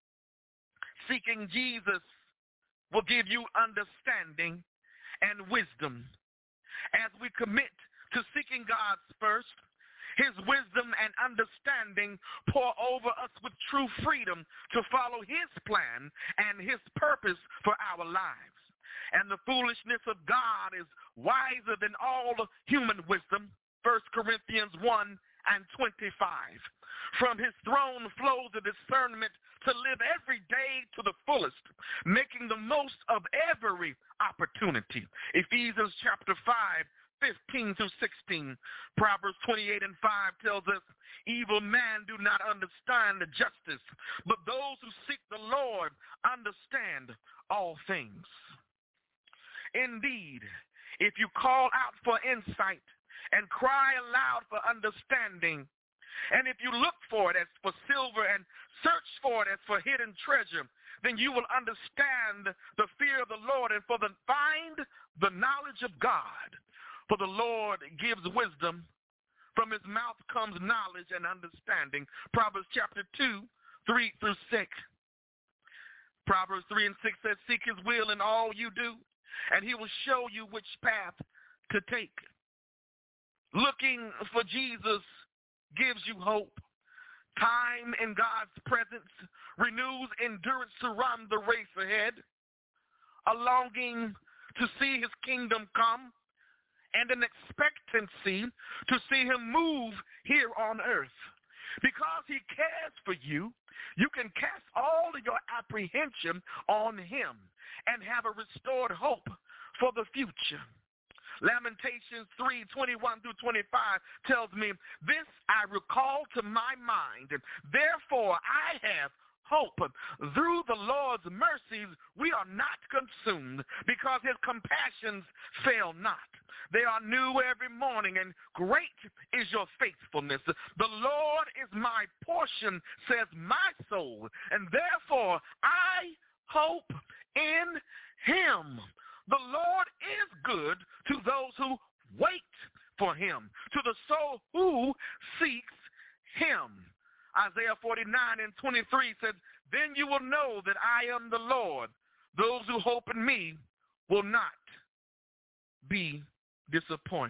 [SPEAKER 11] Seeking Jesus will give you understanding and wisdom. As we commit to seeking God's first, his wisdom and understanding pour over us with true freedom to follow his plan and his purpose for our lives. And the foolishness of God is wiser than all human wisdom. First Corinthians one and twenty-five. From his throne flows the discernment to live every day to the fullest, making the most of every opportunity. Ephesians chapter five, fifteen through sixteen. Proverbs twenty-eight and five tells us, evil man do not understand the justice, but those who seek the Lord understand all things. Indeed, if you call out for insight and cry aloud for understanding, and if you look for it as for silver and search for it as for hidden treasure, then you will understand the fear of the Lord and for the find the knowledge of God. For the Lord gives wisdom. From his mouth comes knowledge and understanding. Proverbs chapter two, three through six. Proverbs three and six says, seek his will in all you do, and he will show you which path to take. Looking for Jesus gives you hope. Time in God's presence renews endurance to run the race ahead. A longing to see his kingdom come, and an expectancy to see him move here on earth. Because he cares for you, you can cast all of your apprehension on him and have a restored hope for the future. Lamentations three, twenty-one through twenty-five tells me, this I recall to my mind, and therefore I have hope. Through the Lord's mercies we are not consumed, because his compassions fail not. They are new every morning, and great is your faithfulness. The Lord is my portion, says my soul, and therefore I hope in him. The Lord is good to those who wait for him, to the soul who seeks him. Isaiah forty-nine and twenty-three says, then you will know that I am the Lord. Those who hope in me will not be disappointed.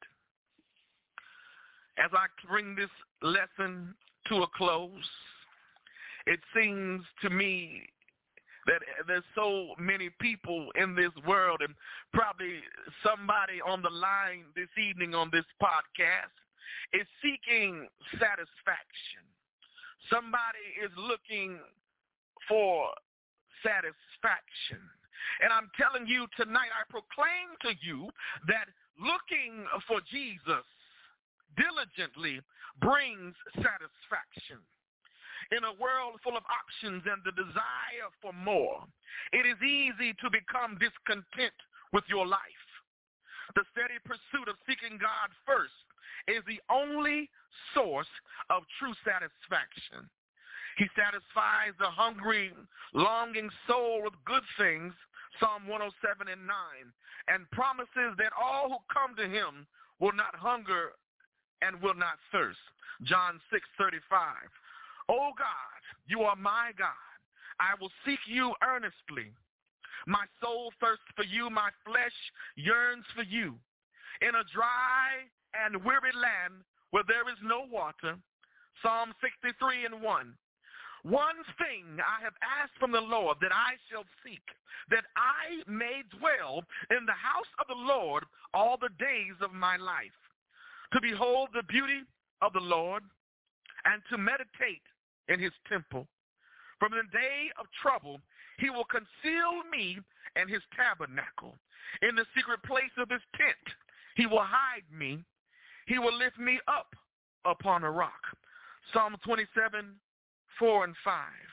[SPEAKER 11] As I bring this lesson to a close, it seems to me that there's so many people in this world, and probably somebody on the line this evening on this podcast is seeking satisfaction. Somebody is looking for satisfaction. And I'm telling you tonight, I proclaim to you that looking for Jesus diligently brings satisfaction. In a world full of options and the desire for more, it is easy to become discontent with your life. The steady pursuit of seeking God first is the only source of true satisfaction. He satisfies the hungry, longing soul with good things, Psalm one oh seven and nine, and promises that all who come to him will not hunger and will not thirst, John six thirty-five. O God, you are my God. I will seek you earnestly. My soul thirsts for you. My flesh yearns for you. In a dry and weary land where there is no water, Psalm sixty-three and one. One thing I have asked from the Lord that I shall seek, that I may dwell in the house of the Lord all the days of my life, to behold the beauty of the Lord and to meditate in his temple. From the day of trouble, he will conceal me in his tabernacle. In the secret place of his tent, he will hide me. He will lift me up upon a rock. Psalm twenty-seven, four and five.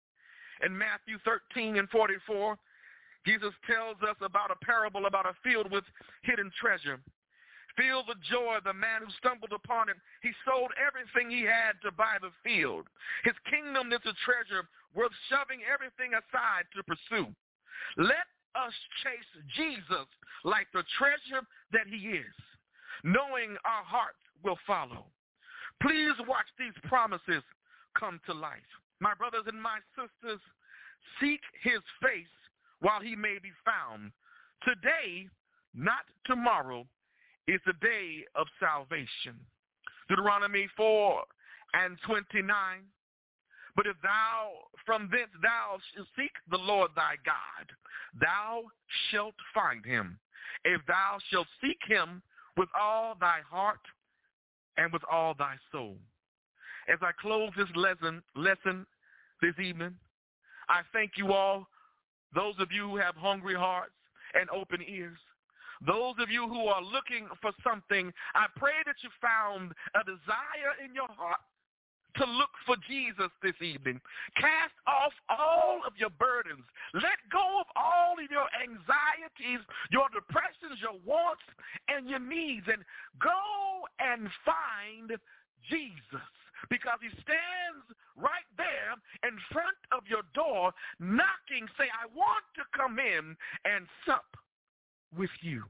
[SPEAKER 11] In Matthew thirteen and forty-four, Jesus tells us about a parable about a field with hidden treasure. Feel the joy of the man who stumbled upon it. He sold everything he had to buy the field. His kingdom is a treasure worth shoving everything aside to pursue. Let us chase Jesus like the treasure that he is, knowing our hearts will follow. Please watch these promises come to life. My brothers and my sisters, seek his face while he may be found. Today, not tomorrow, is the day of salvation. Deuteronomy four and twenty-nine. But if thou from thence thou shalt seek the Lord thy God, thou shalt find him, if thou shalt seek him with all thy heart and with all thy soul. As I close this lesson, lesson this evening, I thank you all, those of you who have hungry hearts and open ears. Those of you who are looking for something, I pray that you found a desire in your heart to look for Jesus this evening. Cast off all of your burdens. Let go of all of your anxieties, your depressions, your wants, and your needs, and go and find Jesus, because he stands right there in front of your door knocking, say, I want to come in and sup with you.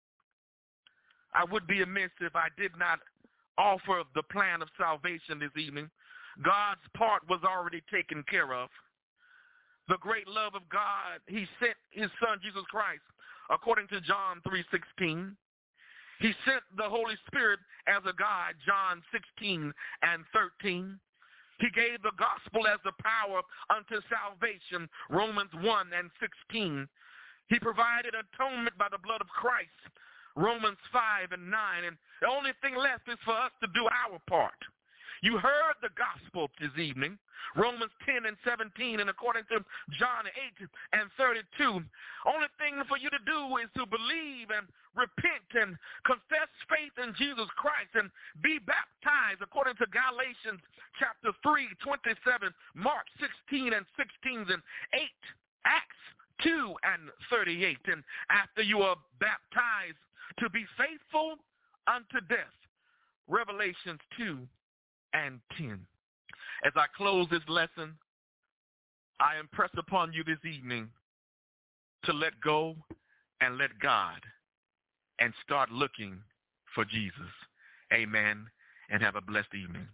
[SPEAKER 11] I would be amiss if I did not offer the plan of salvation this evening. God's part was already taken care of. The great love of God, he sent his son Jesus Christ, according to John three sixteen. He sent the Holy Spirit as a guide, John sixteen and thirteen. He gave the gospel as the power unto salvation, Romans one and sixteen. He provided atonement by the blood of Christ, Romans five and nine. And the only thing left is for us to do our part. You heard the gospel this evening, Romans ten and seventeen, and according to John eight and thirty-two, only thing for you to do is to believe and repent and confess faith in Jesus Christ and be baptized according to Galatians chapter three, twenty-seven, Mark sixteen and sixteen, and eight, Acts two and thirty-eight. And after you are baptized, to be faithful unto death, Revelations two and ten. As I close this lesson, I impress upon you this evening to let go and let God and start looking for Jesus. Amen, and have a blessed evening.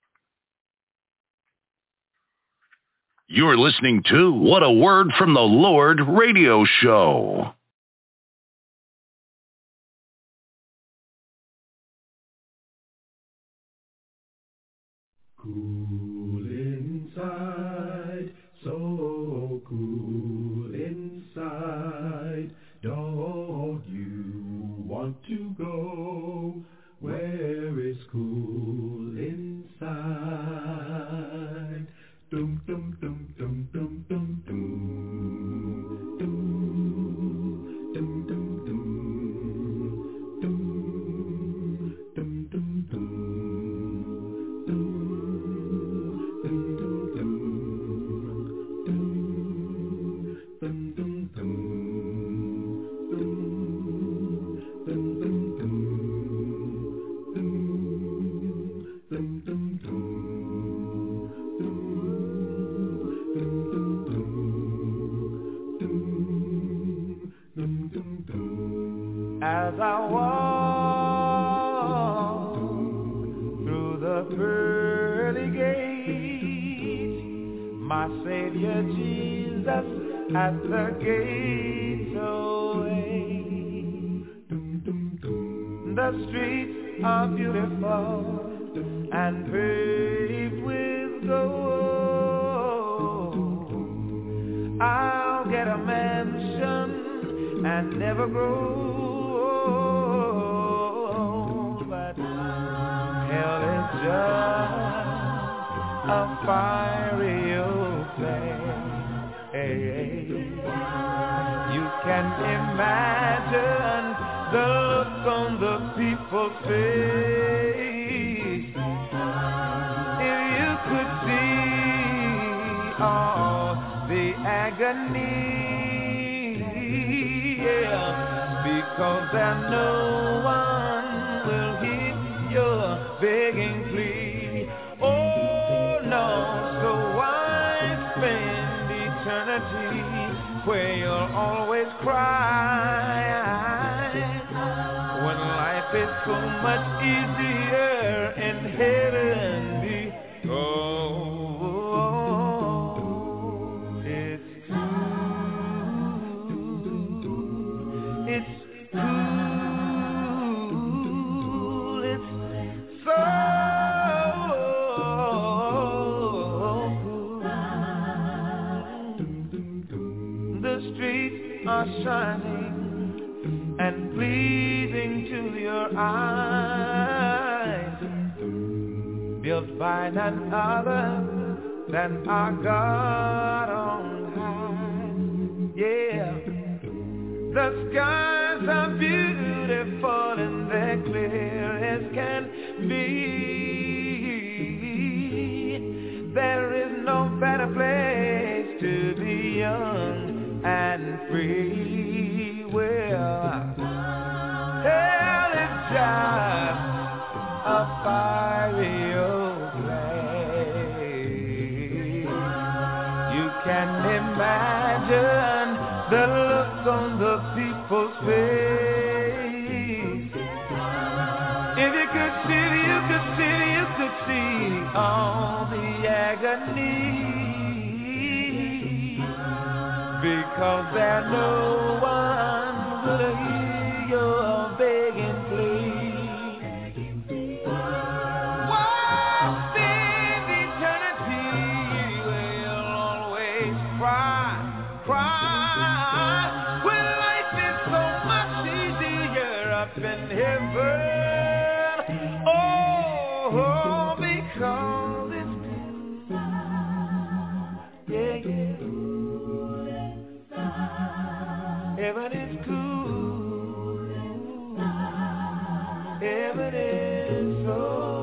[SPEAKER 3] You're listening to What a Word from the Lord radio show.
[SPEAKER 10] Cool inside, so cool inside. Don't you want to go where it's cool inside? Dum dum dum dum dum dum dum dum dum dum dum dum dum dum dum. Dum my Savior Jesus at the gates away. The streets are beautiful and paved with gold. I'll get a mansion and never grow old, but hell is just a fiery old place. You can imagine the look on the people's face. If you could see all the agony, yeah, because there no one will hear your begging plea. Oh no, so why spend eternity where you'll always cry, when life is so much easier in heaven because it's cool, it's cool, it's so cool. The streets are shining and pleasing to your eyes, built by none other than our God on high. Yeah, the skies are beautiful and they're clear as can be. There is no better place to be young and free. Well, hell is just a fiery old place. You can imagine the look on the people's face. If you could see, you could see, you could see all the agony, because there's no one will hear your begging plea. Why spend eternity where you'll always cry, cry, when life is so much easier up in heaven? Oh, because it's yeah, yeah. Heaven is cool, heaven is so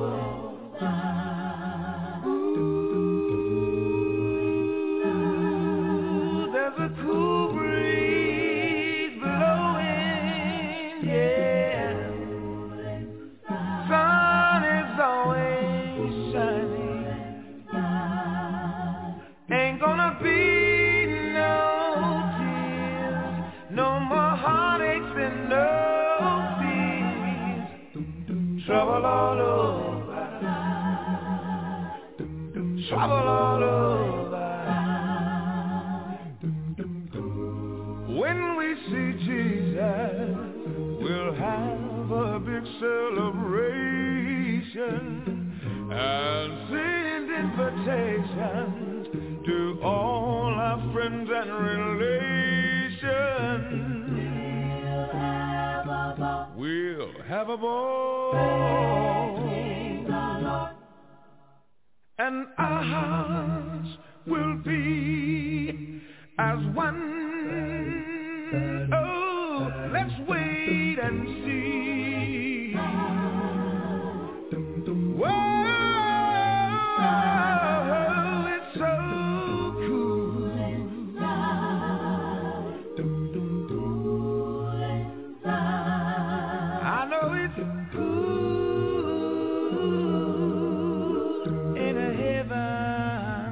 [SPEAKER 10] ooh, there's a cool breeze blowing, yeah, sun is always shining, ain't gonna be no more heartaches and no peace. Trouble all over, trouble all over. When we see Jesus, we'll have a big celebration and send invitations to all our friends and relations. We'll have a ball, and our hearts will be as one. Oh, let's wait and see. Whoa, it's so cool. I know it's cool in a heaven.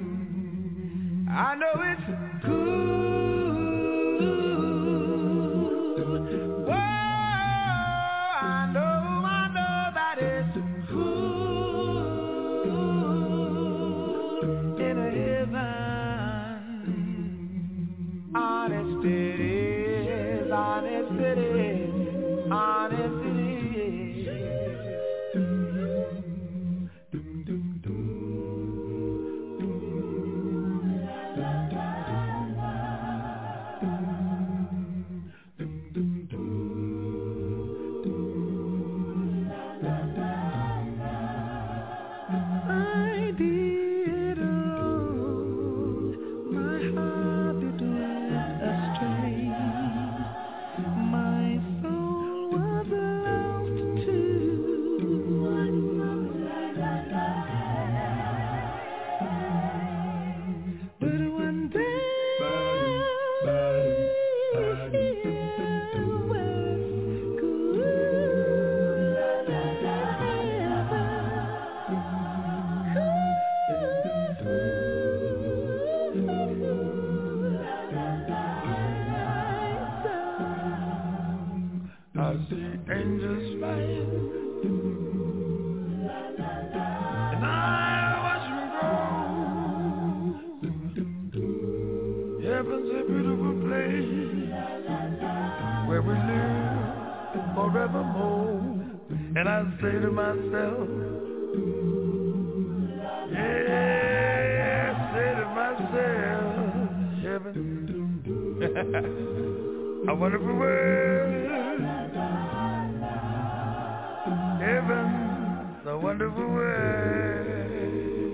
[SPEAKER 10] I know it's cool. Whoa, I know, I know that it's cool in a heaven. forevermore. And I say to myself, yeah, I say to myself, heaven, a wonderful world, heaven, a wonderful world,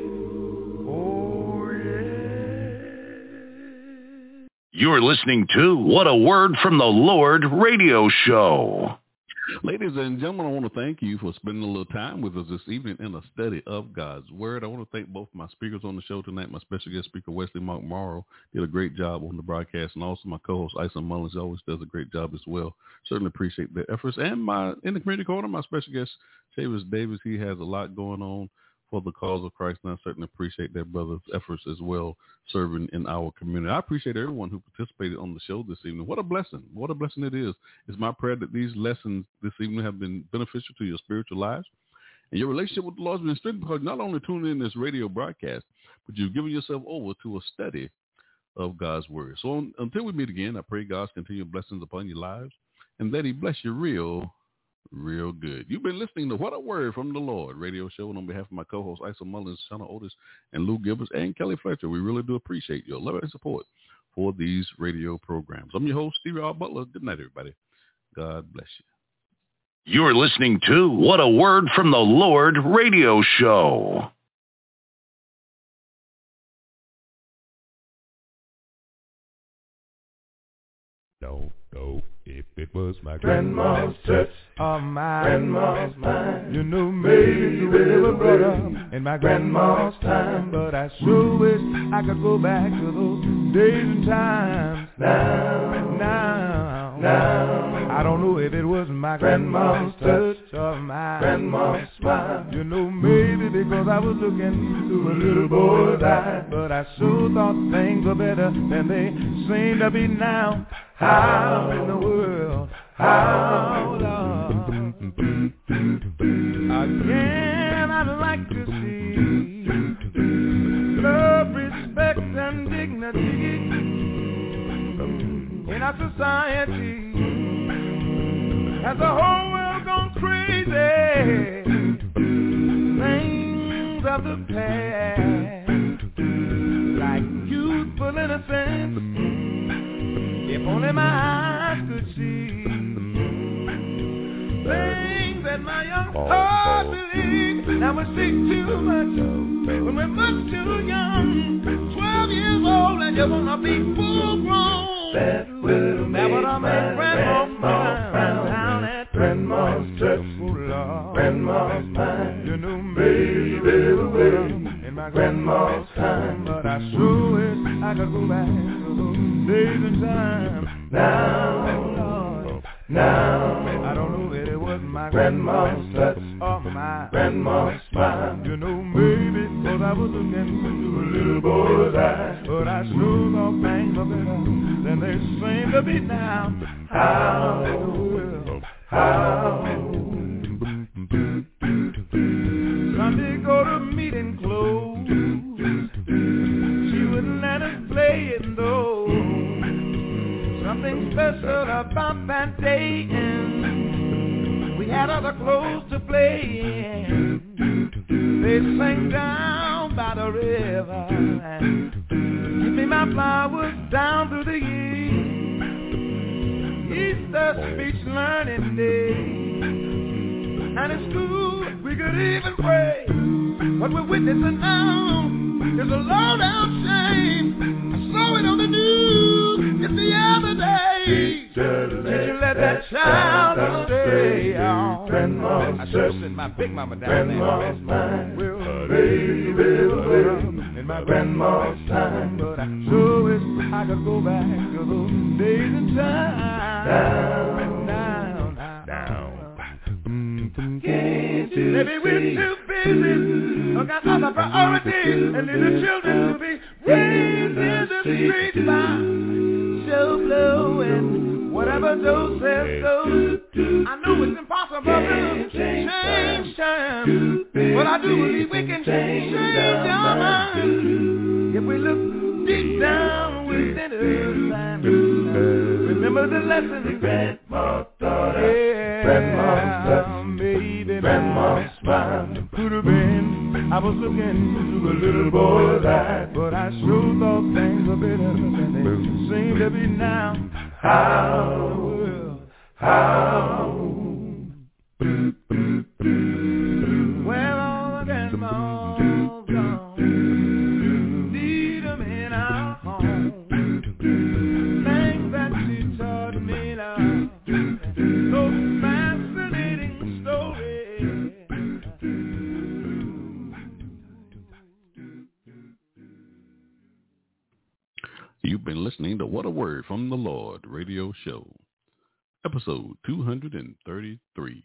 [SPEAKER 10] oh yeah.
[SPEAKER 3] You're listening to What a Word from the Lord radio show.
[SPEAKER 2] Ladies and gentlemen, I want to thank you for spending a little time with us this evening in a study of God's Word. I want to thank both my speakers on the show tonight. My special guest speaker, Wesley Mark Morrow, did a great job on the broadcast, and also my co-host, Isa Mullins, always does a great job as well. Certainly appreciate their efforts. And my in the community corner, my special guest, Chavis Davis, he has a lot going on for the cause of Christ, and I certainly appreciate their brother's efforts as well, serving in our community. I appreciate everyone who participated on the show this evening. What a blessing. What a blessing it is. It's my prayer that these lessons this evening have been beneficial to your spiritual lives, and your relationship with the Lord has been strengthened because not only tuning in this radio broadcast, but you've given yourself over to a study of God's Word. So on, until we meet again, I pray God's continued blessings upon your lives, and that he bless you real Real good. You've been listening to What a Word from the Lord radio show, and on behalf of my co-hosts, Isa Mullins, Shana Otis, and Lou Gilbert, and Kelly Fletcher, we really do appreciate your love and support for these radio programs. I'm your host, Stevie R. Butler. Good night, everybody. God bless you.
[SPEAKER 3] You're listening to What a Word from the Lord radio show.
[SPEAKER 5] Don't know if it was my
[SPEAKER 10] grandma's touch
[SPEAKER 5] or my
[SPEAKER 10] grandma's mind.
[SPEAKER 5] You know, maybe we were brought up in my grandma's time, but I sure wish I could go back to those days and times.
[SPEAKER 10] Now,
[SPEAKER 5] now,
[SPEAKER 10] now,
[SPEAKER 5] I don't know if it was my
[SPEAKER 10] grandma's touch
[SPEAKER 5] or my
[SPEAKER 10] grandma's smile.
[SPEAKER 5] You know, maybe because I was looking through a little boy's eyes, but I sure thought things were better than they seem to be now. How in the world, how, Lord, again I'd like to see love, respect, and dignity in our society. Has the whole world gone crazy? Things of the past, like youthful innocence, if only my eyes could see things that my young heart believes. Now we see too much when we're much too young. Twelve years old and you wanna be full grown.
[SPEAKER 10] That will make
[SPEAKER 5] my
[SPEAKER 10] grandma frown.
[SPEAKER 5] Down at
[SPEAKER 10] grandma's touch, grandma's mind.
[SPEAKER 5] You know,
[SPEAKER 10] baby, away
[SPEAKER 5] in my
[SPEAKER 10] grandma's time,
[SPEAKER 5] but I sure wish I could go back to those days and times.
[SPEAKER 10] Now,
[SPEAKER 5] Lord,
[SPEAKER 10] now,
[SPEAKER 5] I don't know that it was my
[SPEAKER 10] grandma's touch
[SPEAKER 5] or my
[SPEAKER 10] grandma's smile.
[SPEAKER 5] You know, maybe because I was looking through a little
[SPEAKER 10] boy's eyes,
[SPEAKER 5] but I sure thought things were better than they seem to be now.
[SPEAKER 10] How
[SPEAKER 5] in the world,
[SPEAKER 10] how
[SPEAKER 5] Sunday go to meeting close. She wouldn't let us play it though. Something special about that day, and we had other clothes to play in. They sang down by the river and give me my flowers down through the year. Easter speech learning day, and in school we could even pray. What we're witnessing now is a low down shame. I saw it on the news just the other day. Did you let that child astray? Oh,
[SPEAKER 10] grandma's
[SPEAKER 5] I should have sent my big mama down
[SPEAKER 10] grandma's mind.
[SPEAKER 5] there.
[SPEAKER 10] Well, baby, away
[SPEAKER 5] in my
[SPEAKER 10] grandma's time,
[SPEAKER 5] but I sure wish I could go back to those days and times.
[SPEAKER 10] Down,
[SPEAKER 5] down,
[SPEAKER 10] down.
[SPEAKER 5] Maybe we're too busy, or got other priorities, and leave the children to be raised in the streets by show blow and whatever Joe says goes. I know it's impossible to change time, but I do believe we can change our minds if we look deep down within us and remember the lesson
[SPEAKER 10] grandma taught us.
[SPEAKER 5] Yeah.
[SPEAKER 10] Grandma down, baby, Grandma's spine could have been. I was looking into a little boy's eyes, but I sure thought things were better than they seem to be now. How, how, boo, boo, boo. Well, all the grandma's gone. Need them in our home. Things that she taught me now. So fascinating story.
[SPEAKER 2] You've been listening to What a Word from the Lord radio show, episode two hundred thirty-three.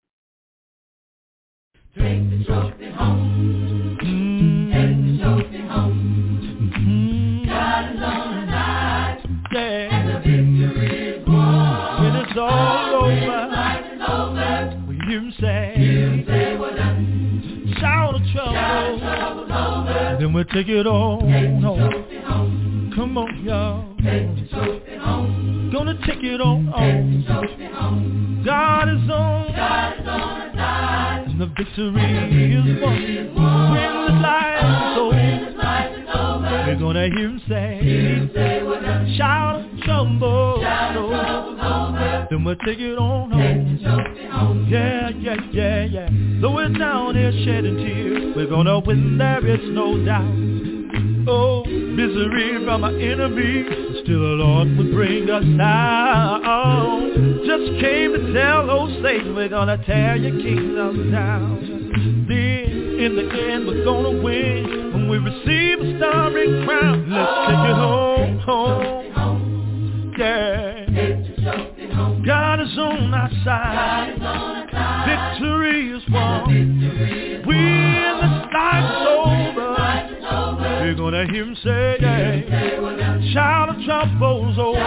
[SPEAKER 4] Take the trophy home. Mm-hmm. Take the trophy home. Mm-hmm. God is on the side. Yeah. And the victory is won.
[SPEAKER 10] When it's all
[SPEAKER 4] when
[SPEAKER 10] over.
[SPEAKER 4] When the fight is over.
[SPEAKER 10] We hear him say.
[SPEAKER 4] Hear him say we're done.
[SPEAKER 10] Shout of trouble.
[SPEAKER 4] Shout of trouble's over.
[SPEAKER 10] Then we'll take it on
[SPEAKER 4] Take the
[SPEAKER 10] home.
[SPEAKER 4] trophy home.
[SPEAKER 10] Come on, y'all.
[SPEAKER 4] Take the trophy home.
[SPEAKER 10] Gonna take it on home.
[SPEAKER 4] Take the trophy home.
[SPEAKER 10] God is on.
[SPEAKER 4] God is on the side.
[SPEAKER 10] And the victory is won. When the light is over, we're gonna hear him say,
[SPEAKER 4] hear him say we're done.
[SPEAKER 10] Shout of trouble.
[SPEAKER 4] Shout of trouble's over.
[SPEAKER 10] Then we'll take it on
[SPEAKER 4] Take the
[SPEAKER 10] home.
[SPEAKER 4] trophy home.
[SPEAKER 10] Yeah, yeah, yeah, yeah. Though we're down here shedding tears, we're gonna win, there is no doubt. Oh, misery from our enemies, still the Lord would bring us down. Just came to tell old Satan, we're gonna tear your kingdom down. Then, in the end, we're gonna win when we receive a starry crown. Let's take it home, home. Yeah. God is on our side. Victory is won. When the fight's over, we're gonna hear him say, yeah. Shout of trouble's over.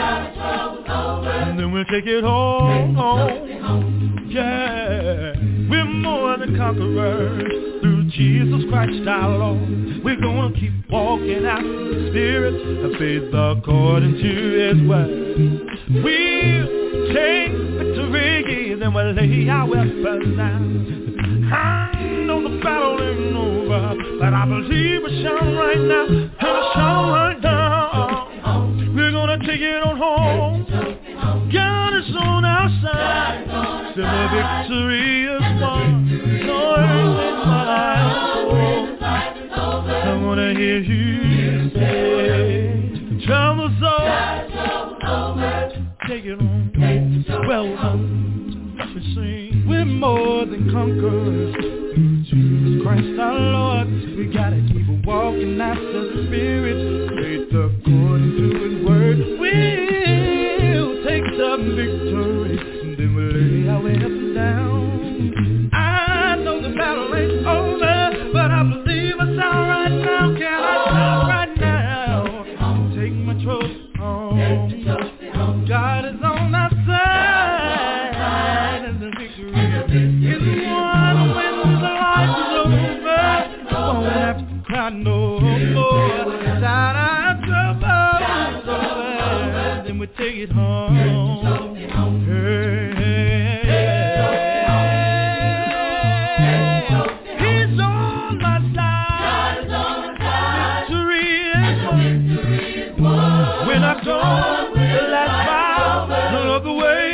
[SPEAKER 10] And then we'll take it home, home. Yeah. We're more than conquerors through Jesus Christ our Lord. We're gonna keep walking out in the Spirit of faith according to his word. We'll take victory, then we'll lay our weapons down. I know the battle ain't over, but I believe it's shine right now. It's shine right now. We're gonna take it on home. God is on our side. Still the victory is won. Lord, in my life, I wanna hear you say, trouble's over. Take it on. Well done. We sing. We're more than conquerors. Jesus Christ our Lord. We gotta keep walking after the Spirit. Faith according to his word. We'll take the victory. And then we'll lay our weapons down. I know the battle ain't over, but I believe it's all right now. Can I shout right now? Take my trophy home. God is on our side. And the victory is won when the light is over. Won't have to cry no more. Shout out trouble. Then we take it home. Hey, hey, hey. He's on my side. Victory is won. When I've gone the last mile of the way,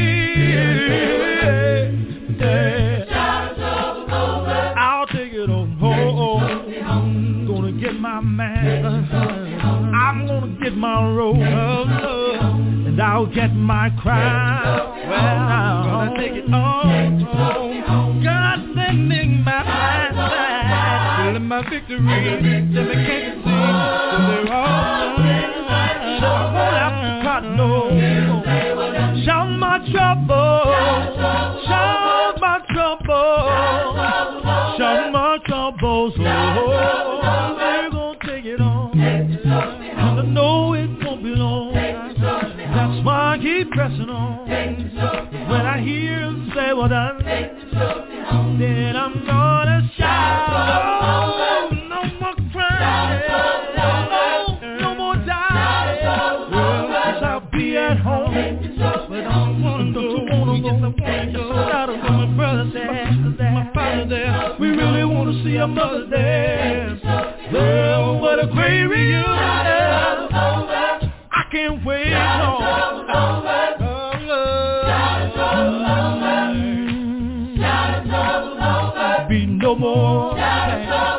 [SPEAKER 10] yeah. I'll take it on home. Gonna get my man. I'm gonna get my robe. And I'll get my crown. Well, I'm gonna take it home. God sending my man. Feeling my victory. Then they can't see. So they're all I won't have to cry no. Shout my trouble. Shout my trouble. Shout my troubles. Oh, we're gonna take it on. And I know it won't be long. That's why I keep pressing on. When I hear him say, well done, then I'm gonna shout. No more crying. No more dying. Well, I'll be at home. But I don't wanna go. I wanna go. I wanna go.
[SPEAKER 5] father there, my father there. We really want to see our mother there. Well, what a great reunion. I can't wait long. Be no more.